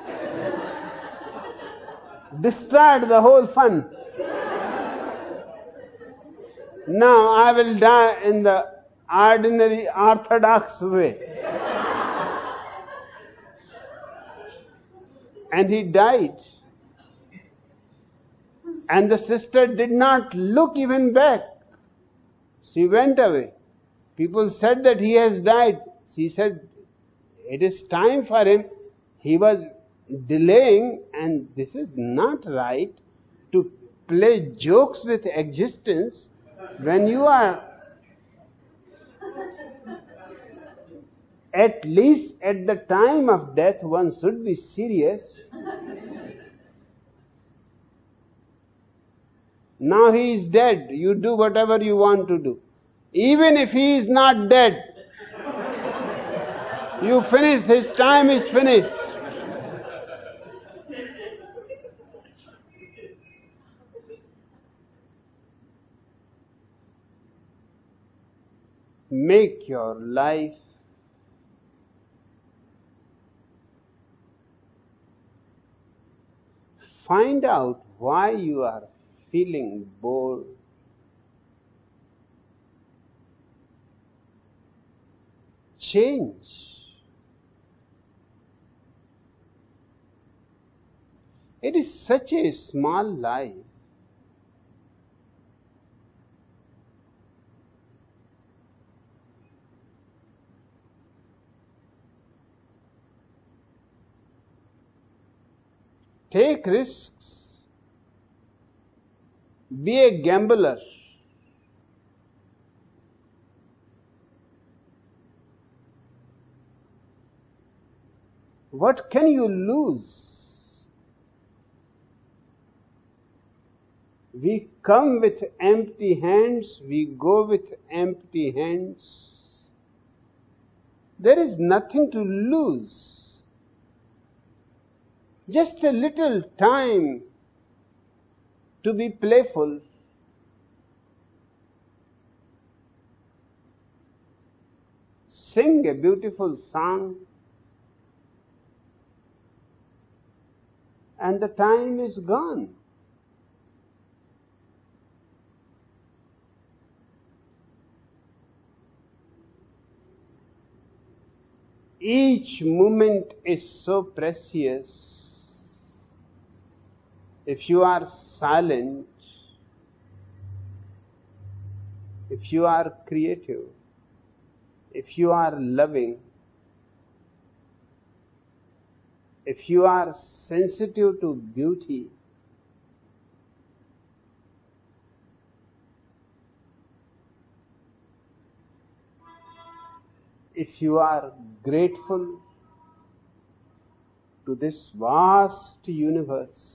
Destroyed the whole fun. Now I will die in the ordinary orthodox way. and he died. And the sister did not look even back. She went away. People said that he has died. She said, it is time for him. He was delaying, and this is not right to play jokes with existence when you are at least at the time of death. One should be serious. Now he is dead. You do whatever you want to do. Even if he is not dead, you finish, his time is finished. Make your life find out why you are feeling bored. Change. It is such a small life. Take risks. Be a gambler. What can you lose? We come with empty hands, we go with empty hands. There is nothing to lose. Just a little time to be playful. Sing a beautiful song, and the time is gone. Each moment is so precious. If you are silent, if you are creative, if you are loving, if you are sensitive to beauty, if you are grateful to this vast universe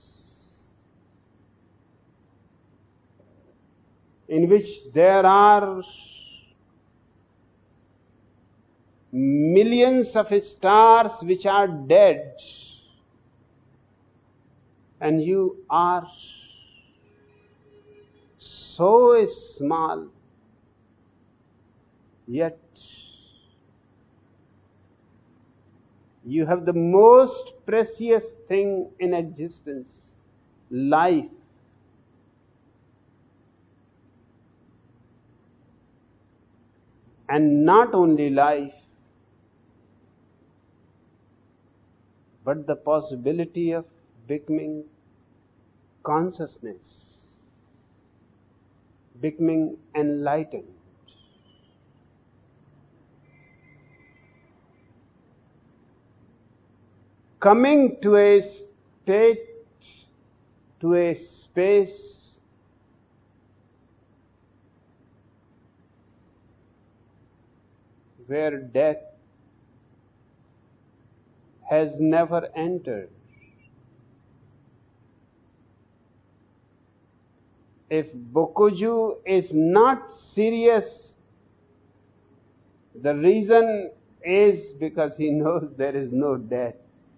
in which there are millions of stars which are dead, and you are so small, yet you have the most precious thing in existence, life. And not only life, but the possibility of becoming consciousness, becoming enlightened. Coming to a state, to a space where death has never entered. If Bokuju is not serious, the reason is because he knows there is no death.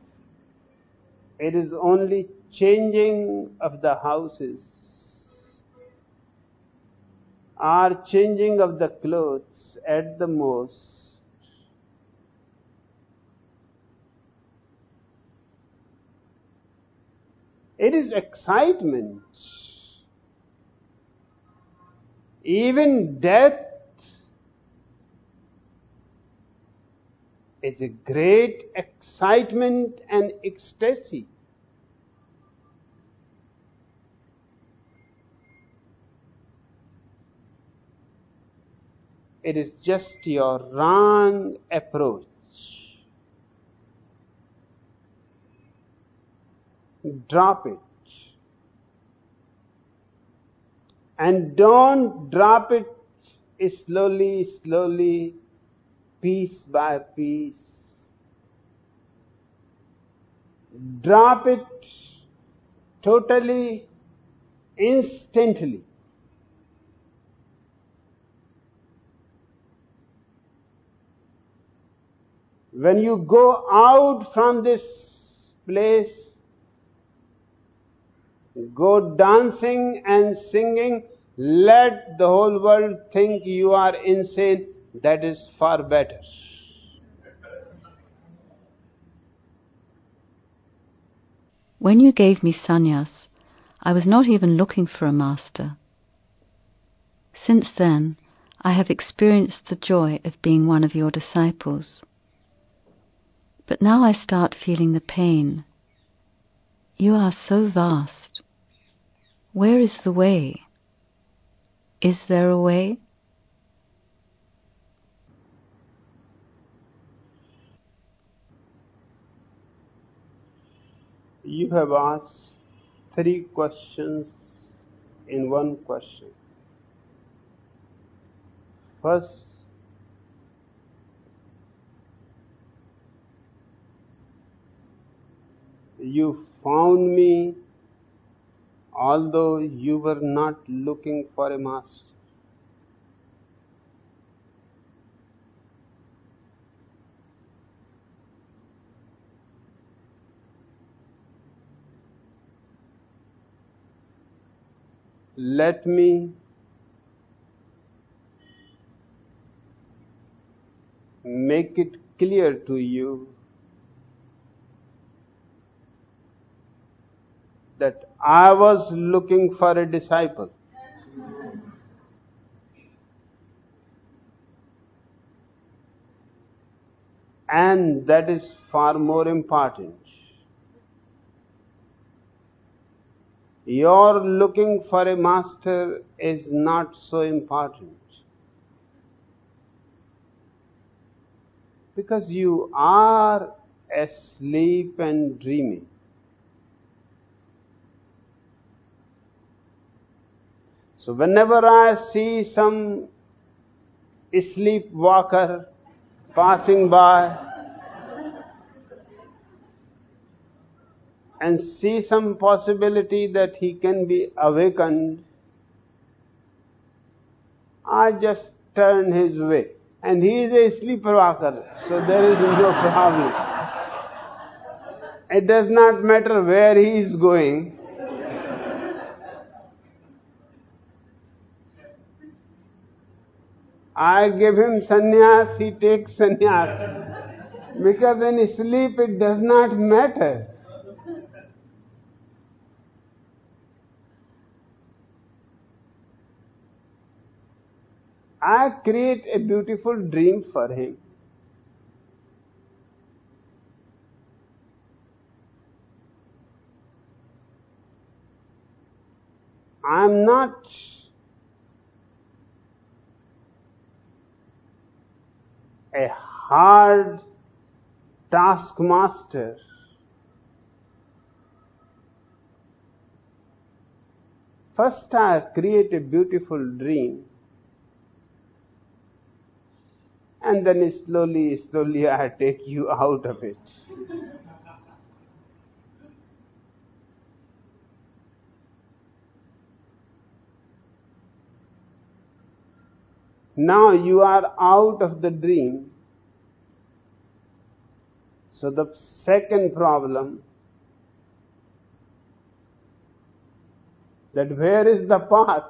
It is only changing of the houses or changing of the clothes at the most. It is excitement. Even death is a great excitement and ecstasy. It is just your wrong approach. Drop it. And don't drop it slowly, slowly, piece by piece. Drop it totally, instantly. When you go out from this place, go dancing and singing, let the whole world think you are insane. That is far better. When you gave me sannyas, I was not even looking for a master. Since then, I have experienced the joy of being one of your disciples. But now I start feeling the pain. You are so vast. Where is the way? Is there a way? You have asked 3 questions in one question. First, you found me although you were not looking for a master. Let me make it clear to you that I was looking for a disciple. And that is far more important. Your looking for a master is not so important. Because you are asleep and dreaming. So whenever I see some sleepwalker passing by and see some possibility that he can be awakened, I just turn his way. And he is a sleepwalker, so there is no problem. It does not matter where he is going. I give him sannyas, he takes sannyas. Because in sleep it does not matter. I create a beautiful dream for him. I am not a hard taskmaster. First I create a beautiful dream, and then slowly, slowly I take you out of it. Now you are out of the dream. So the second problem, that where is the path?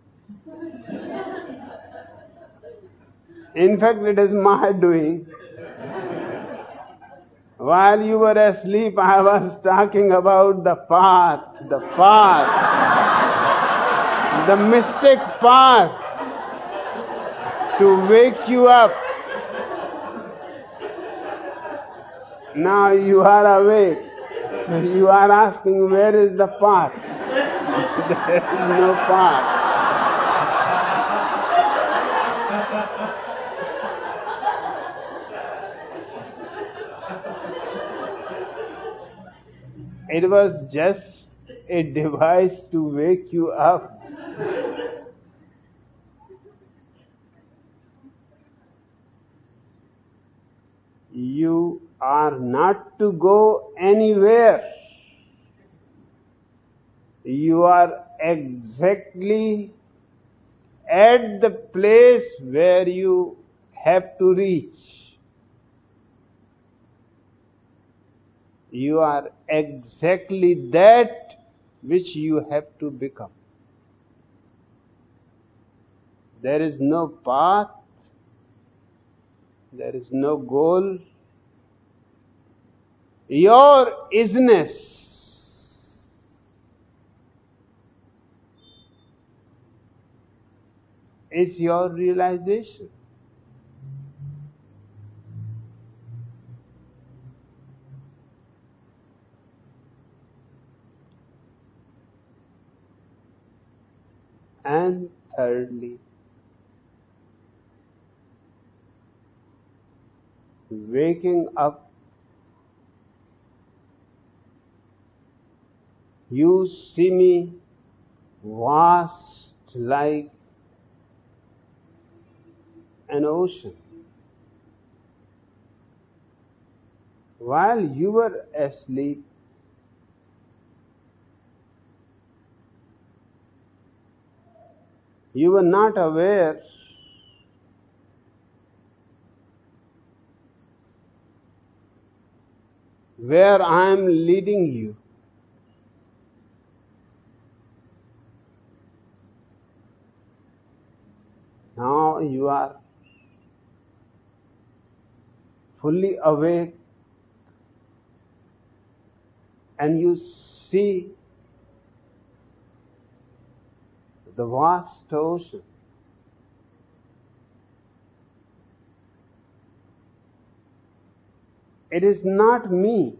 In fact, it is my doing. While you were asleep, I was talking about the path, the mystic path to wake you up. Now you are awake, so you are asking, where is the path? There is no path. It was just a device to wake you up. You are not to go anywhere. You are exactly at the place where you have to reach. You are exactly that which you have to become. There is no path, there is no goal. Your isness is your realization. And thirdly, waking up, you see me vast like an ocean. While you were asleep, you were not aware where I am leading you. Now you are fully awake and you see the vast ocean. It is not me.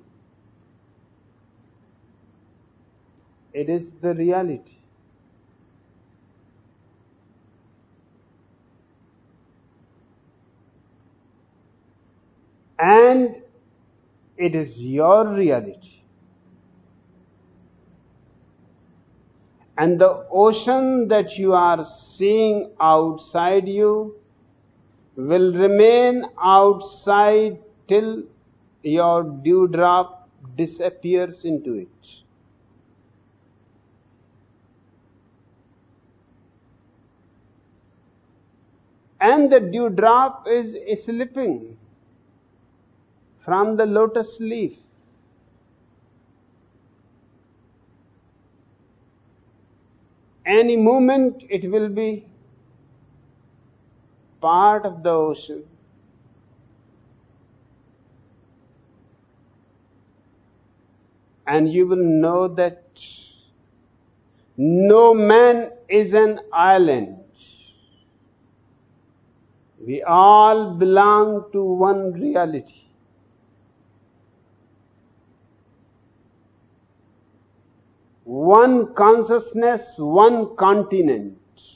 It is the reality. And it is your reality. And the ocean that you are seeing outside you will remain outside till your dewdrop disappears into it. And the dewdrop is slipping from the lotus leaf. Any moment it will be part of the ocean. And you will know that no man is an island. We all belong to one reality. One consciousness, one continent.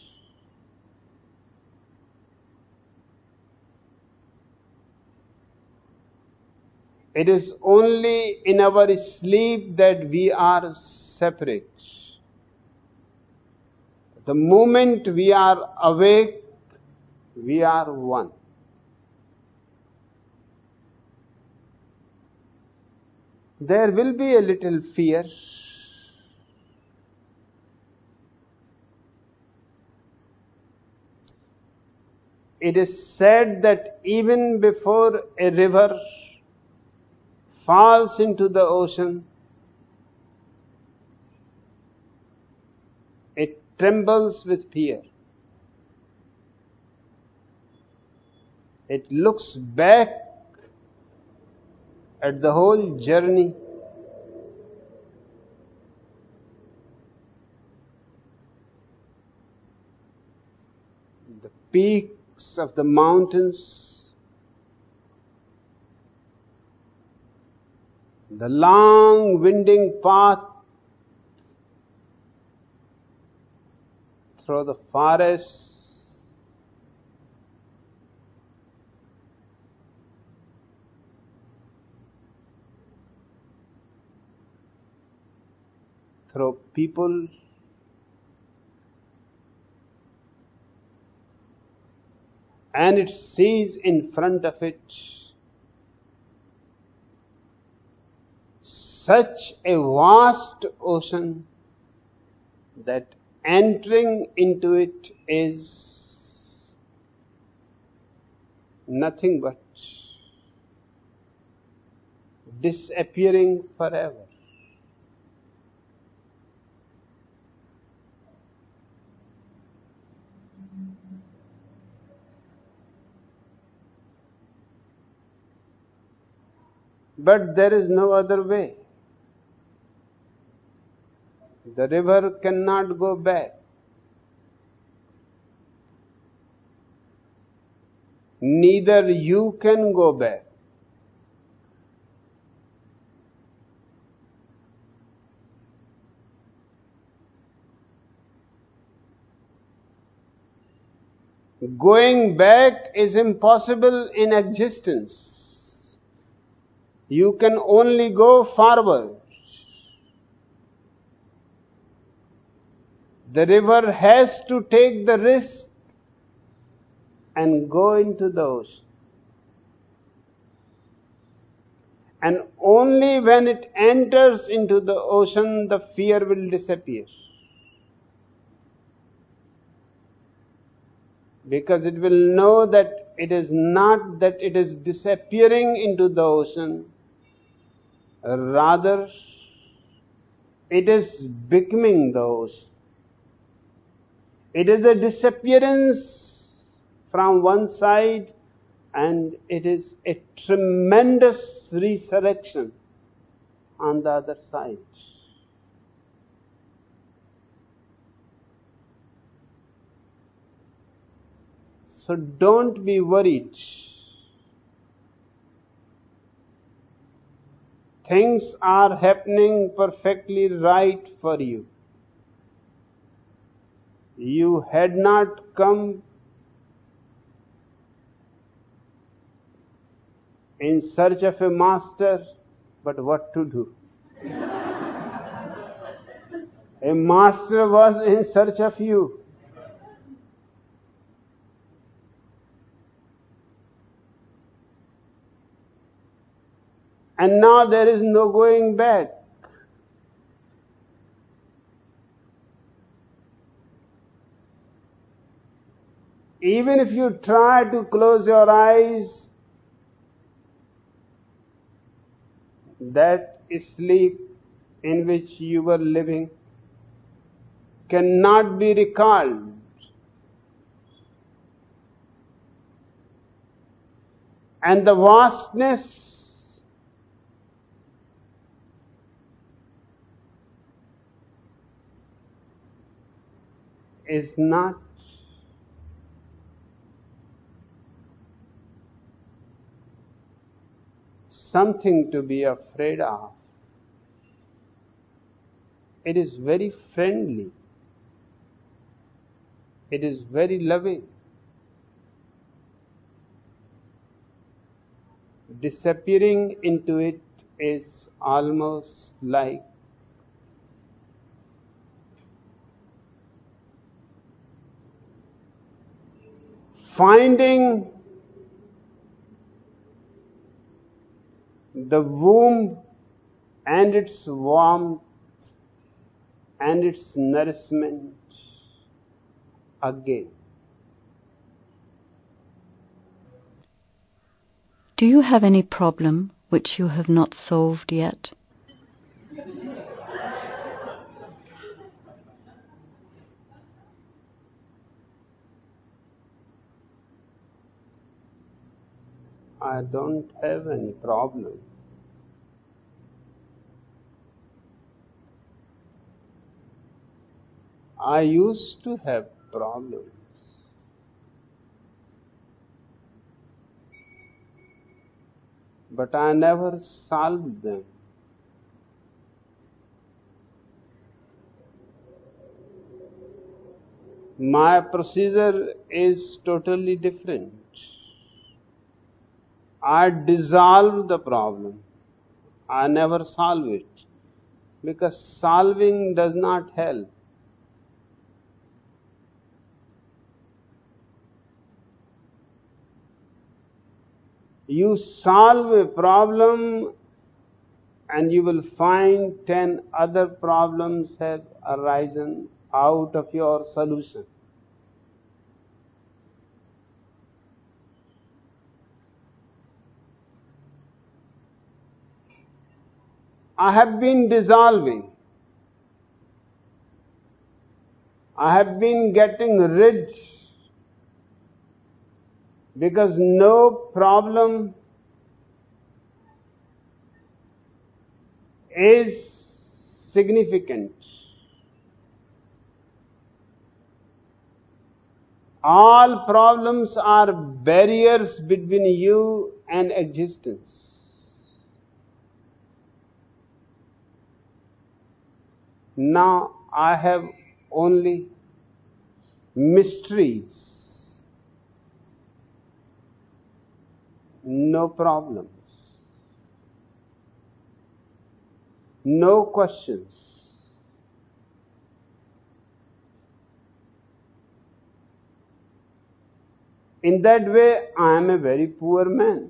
It is only in our sleep that we are separate. The moment we are awake, we are one. There will be a little fear. It is said that even before a river falls into the ocean, it trembles with fear. It looks back at the whole journey. The peaks of the mountains, the long winding path through the forests, through people, and it sees in front of it such a vast ocean that entering into it is nothing but disappearing forever. But there is no other way. The river cannot go back. Neither you can go back. Going back is impossible in existence. You can only go forward. The river has to take the risk and go into the ocean. And only when it enters into the ocean, the fear will disappear. Because it will know that it is not that it is disappearing into the ocean, rather it is becoming the ocean. It is a disappearance from one side, and it is a tremendous resurrection on the other side. So don't be worried. Things are happening perfectly right for you. You had not come in search of a master, but what to do? A master was in search of you. And now there is no going back. Even if you try to close your eyes, that sleep in which you were living cannot be recalled. And the vastness is not something to be afraid of. It is very friendly. It is very loving. Disappearing into it is almost like finding the womb and its warmth and its nourishment again. Do you have any problem which you have not solved yet? I don't have any problem. I used to have problems. But I never solved them. My procedure is totally different. I dissolve the problem. I never solve it. because solving does not help. You solve a problem and you will find 10 other problems have arisen out of your solution. I have been dissolving. I have been getting rid, because no problem is significant. All problems are barriers between you and existence. Now I have only mysteries, no problems, no questions. In that way, I am a very poor man.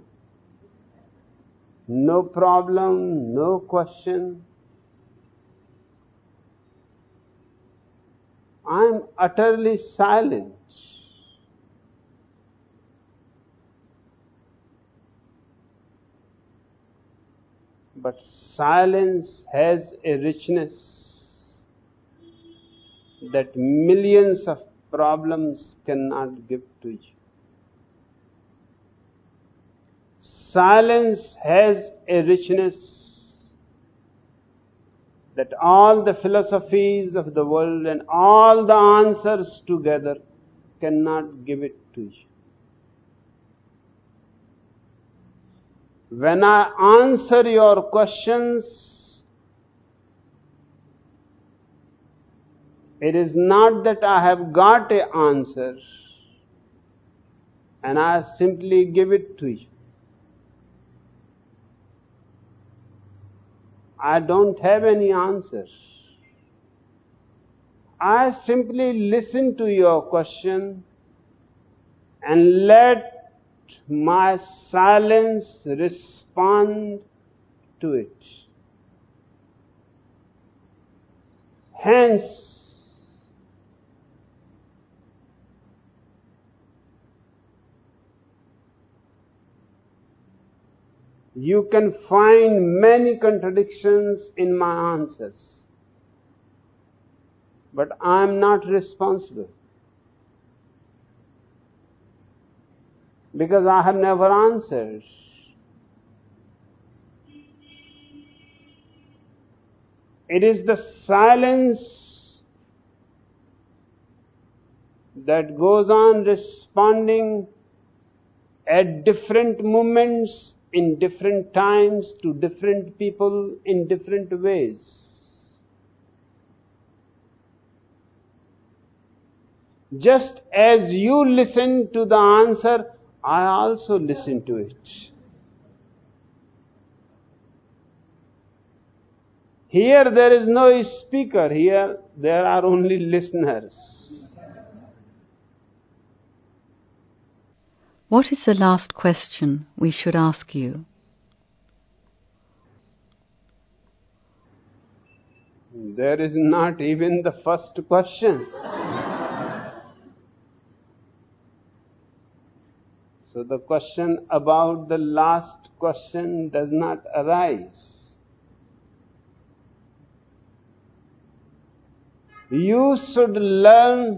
No problem, no question. I am utterly silent. But silence has a richness that millions of problems cannot give to you. Silence has a richness that all the philosophies of the world and all the answers together cannot give it to you. When I answer your questions, it is not that I have got an answer and I simply give it to you. I don't have any answer. I simply listen to your question and let my silence respond to it. Hence, you can find many contradictions in my answers, but I am not responsible, because I have never answered. It is the silence that goes on responding at different moments, in different times, to different people in different ways. Just as you listen to the answer, I also listen to it. Here there is no speaker, here there are only listeners. What is the last question we should ask you? There is not even the first question. So the question about the last question does not arise. You should learn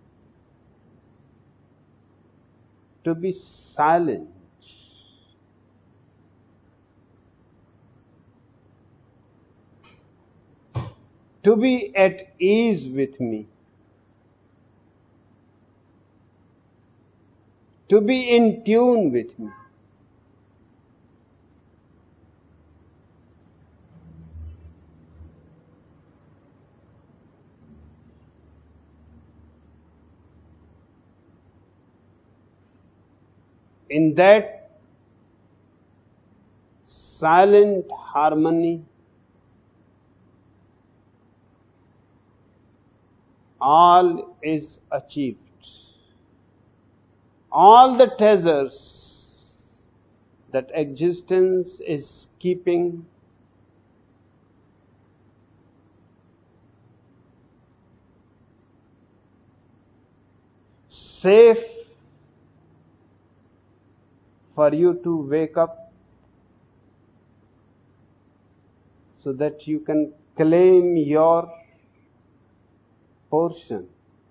to be silent. To be at ease with me. To be in tune with me. In that silent harmony, all is achieved. All the treasures that existence is keeping safe for you to wake up so that you can claim your portion.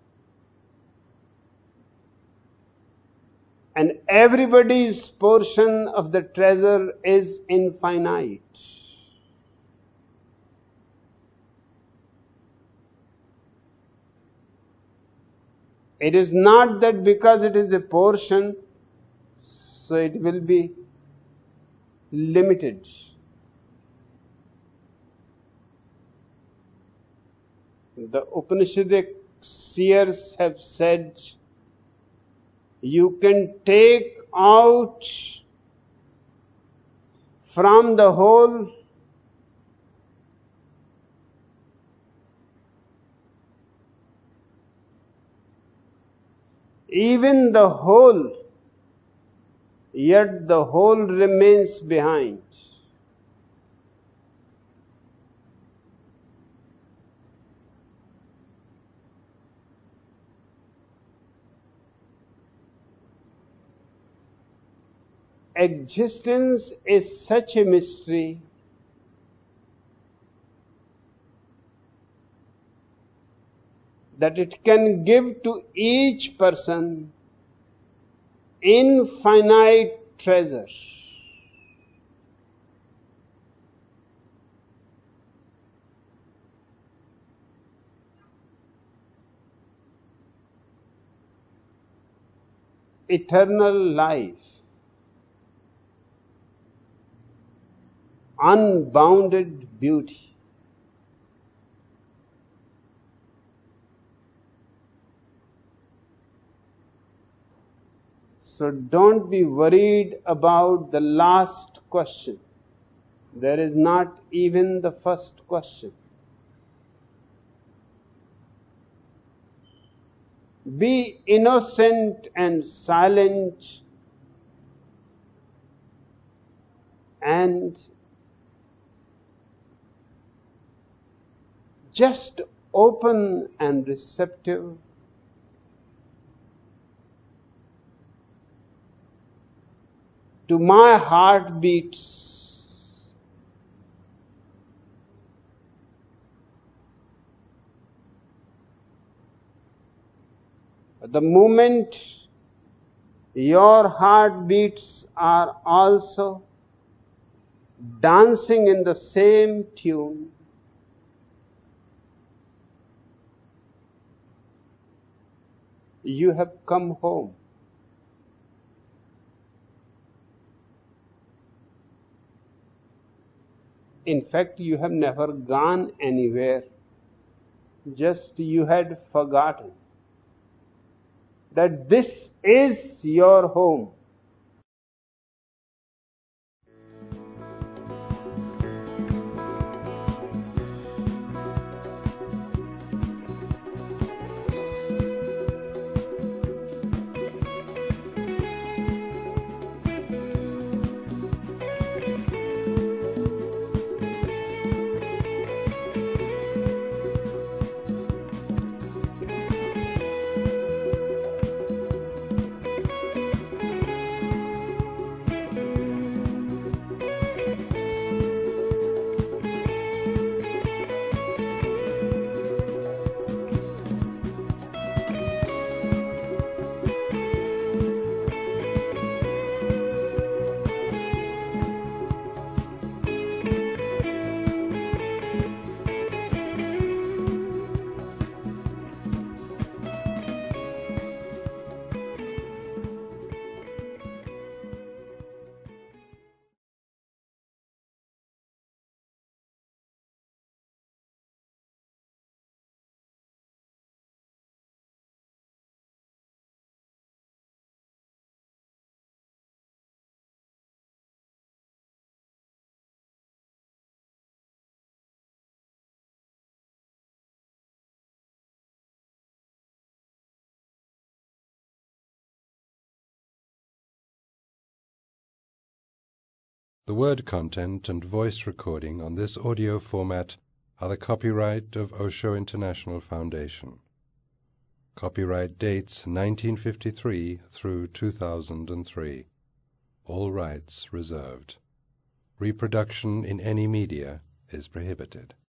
And everybody's portion of the treasure is infinite. It is not that because it is a portion, so it will be limited. The Upanishadic seers have said, you can take out from the whole even the whole, yet the whole remains behind. Existence is such a mystery that it can give to each person infinite treasure. Eternal life, unbounded beauty. So don't be worried about the last question. There is not even the first question. Be innocent and silent and just open and receptive to my heartbeats. The moment your heartbeats are also dancing in the same tune, you have come home. In fact, you have never gone anywhere. Just you had forgotten that this is your home. The word content and voice recording on this audio format are the copyright of Osho International Foundation. Copyright dates 1953 through 2003. All rights reserved. Reproduction in any media is prohibited.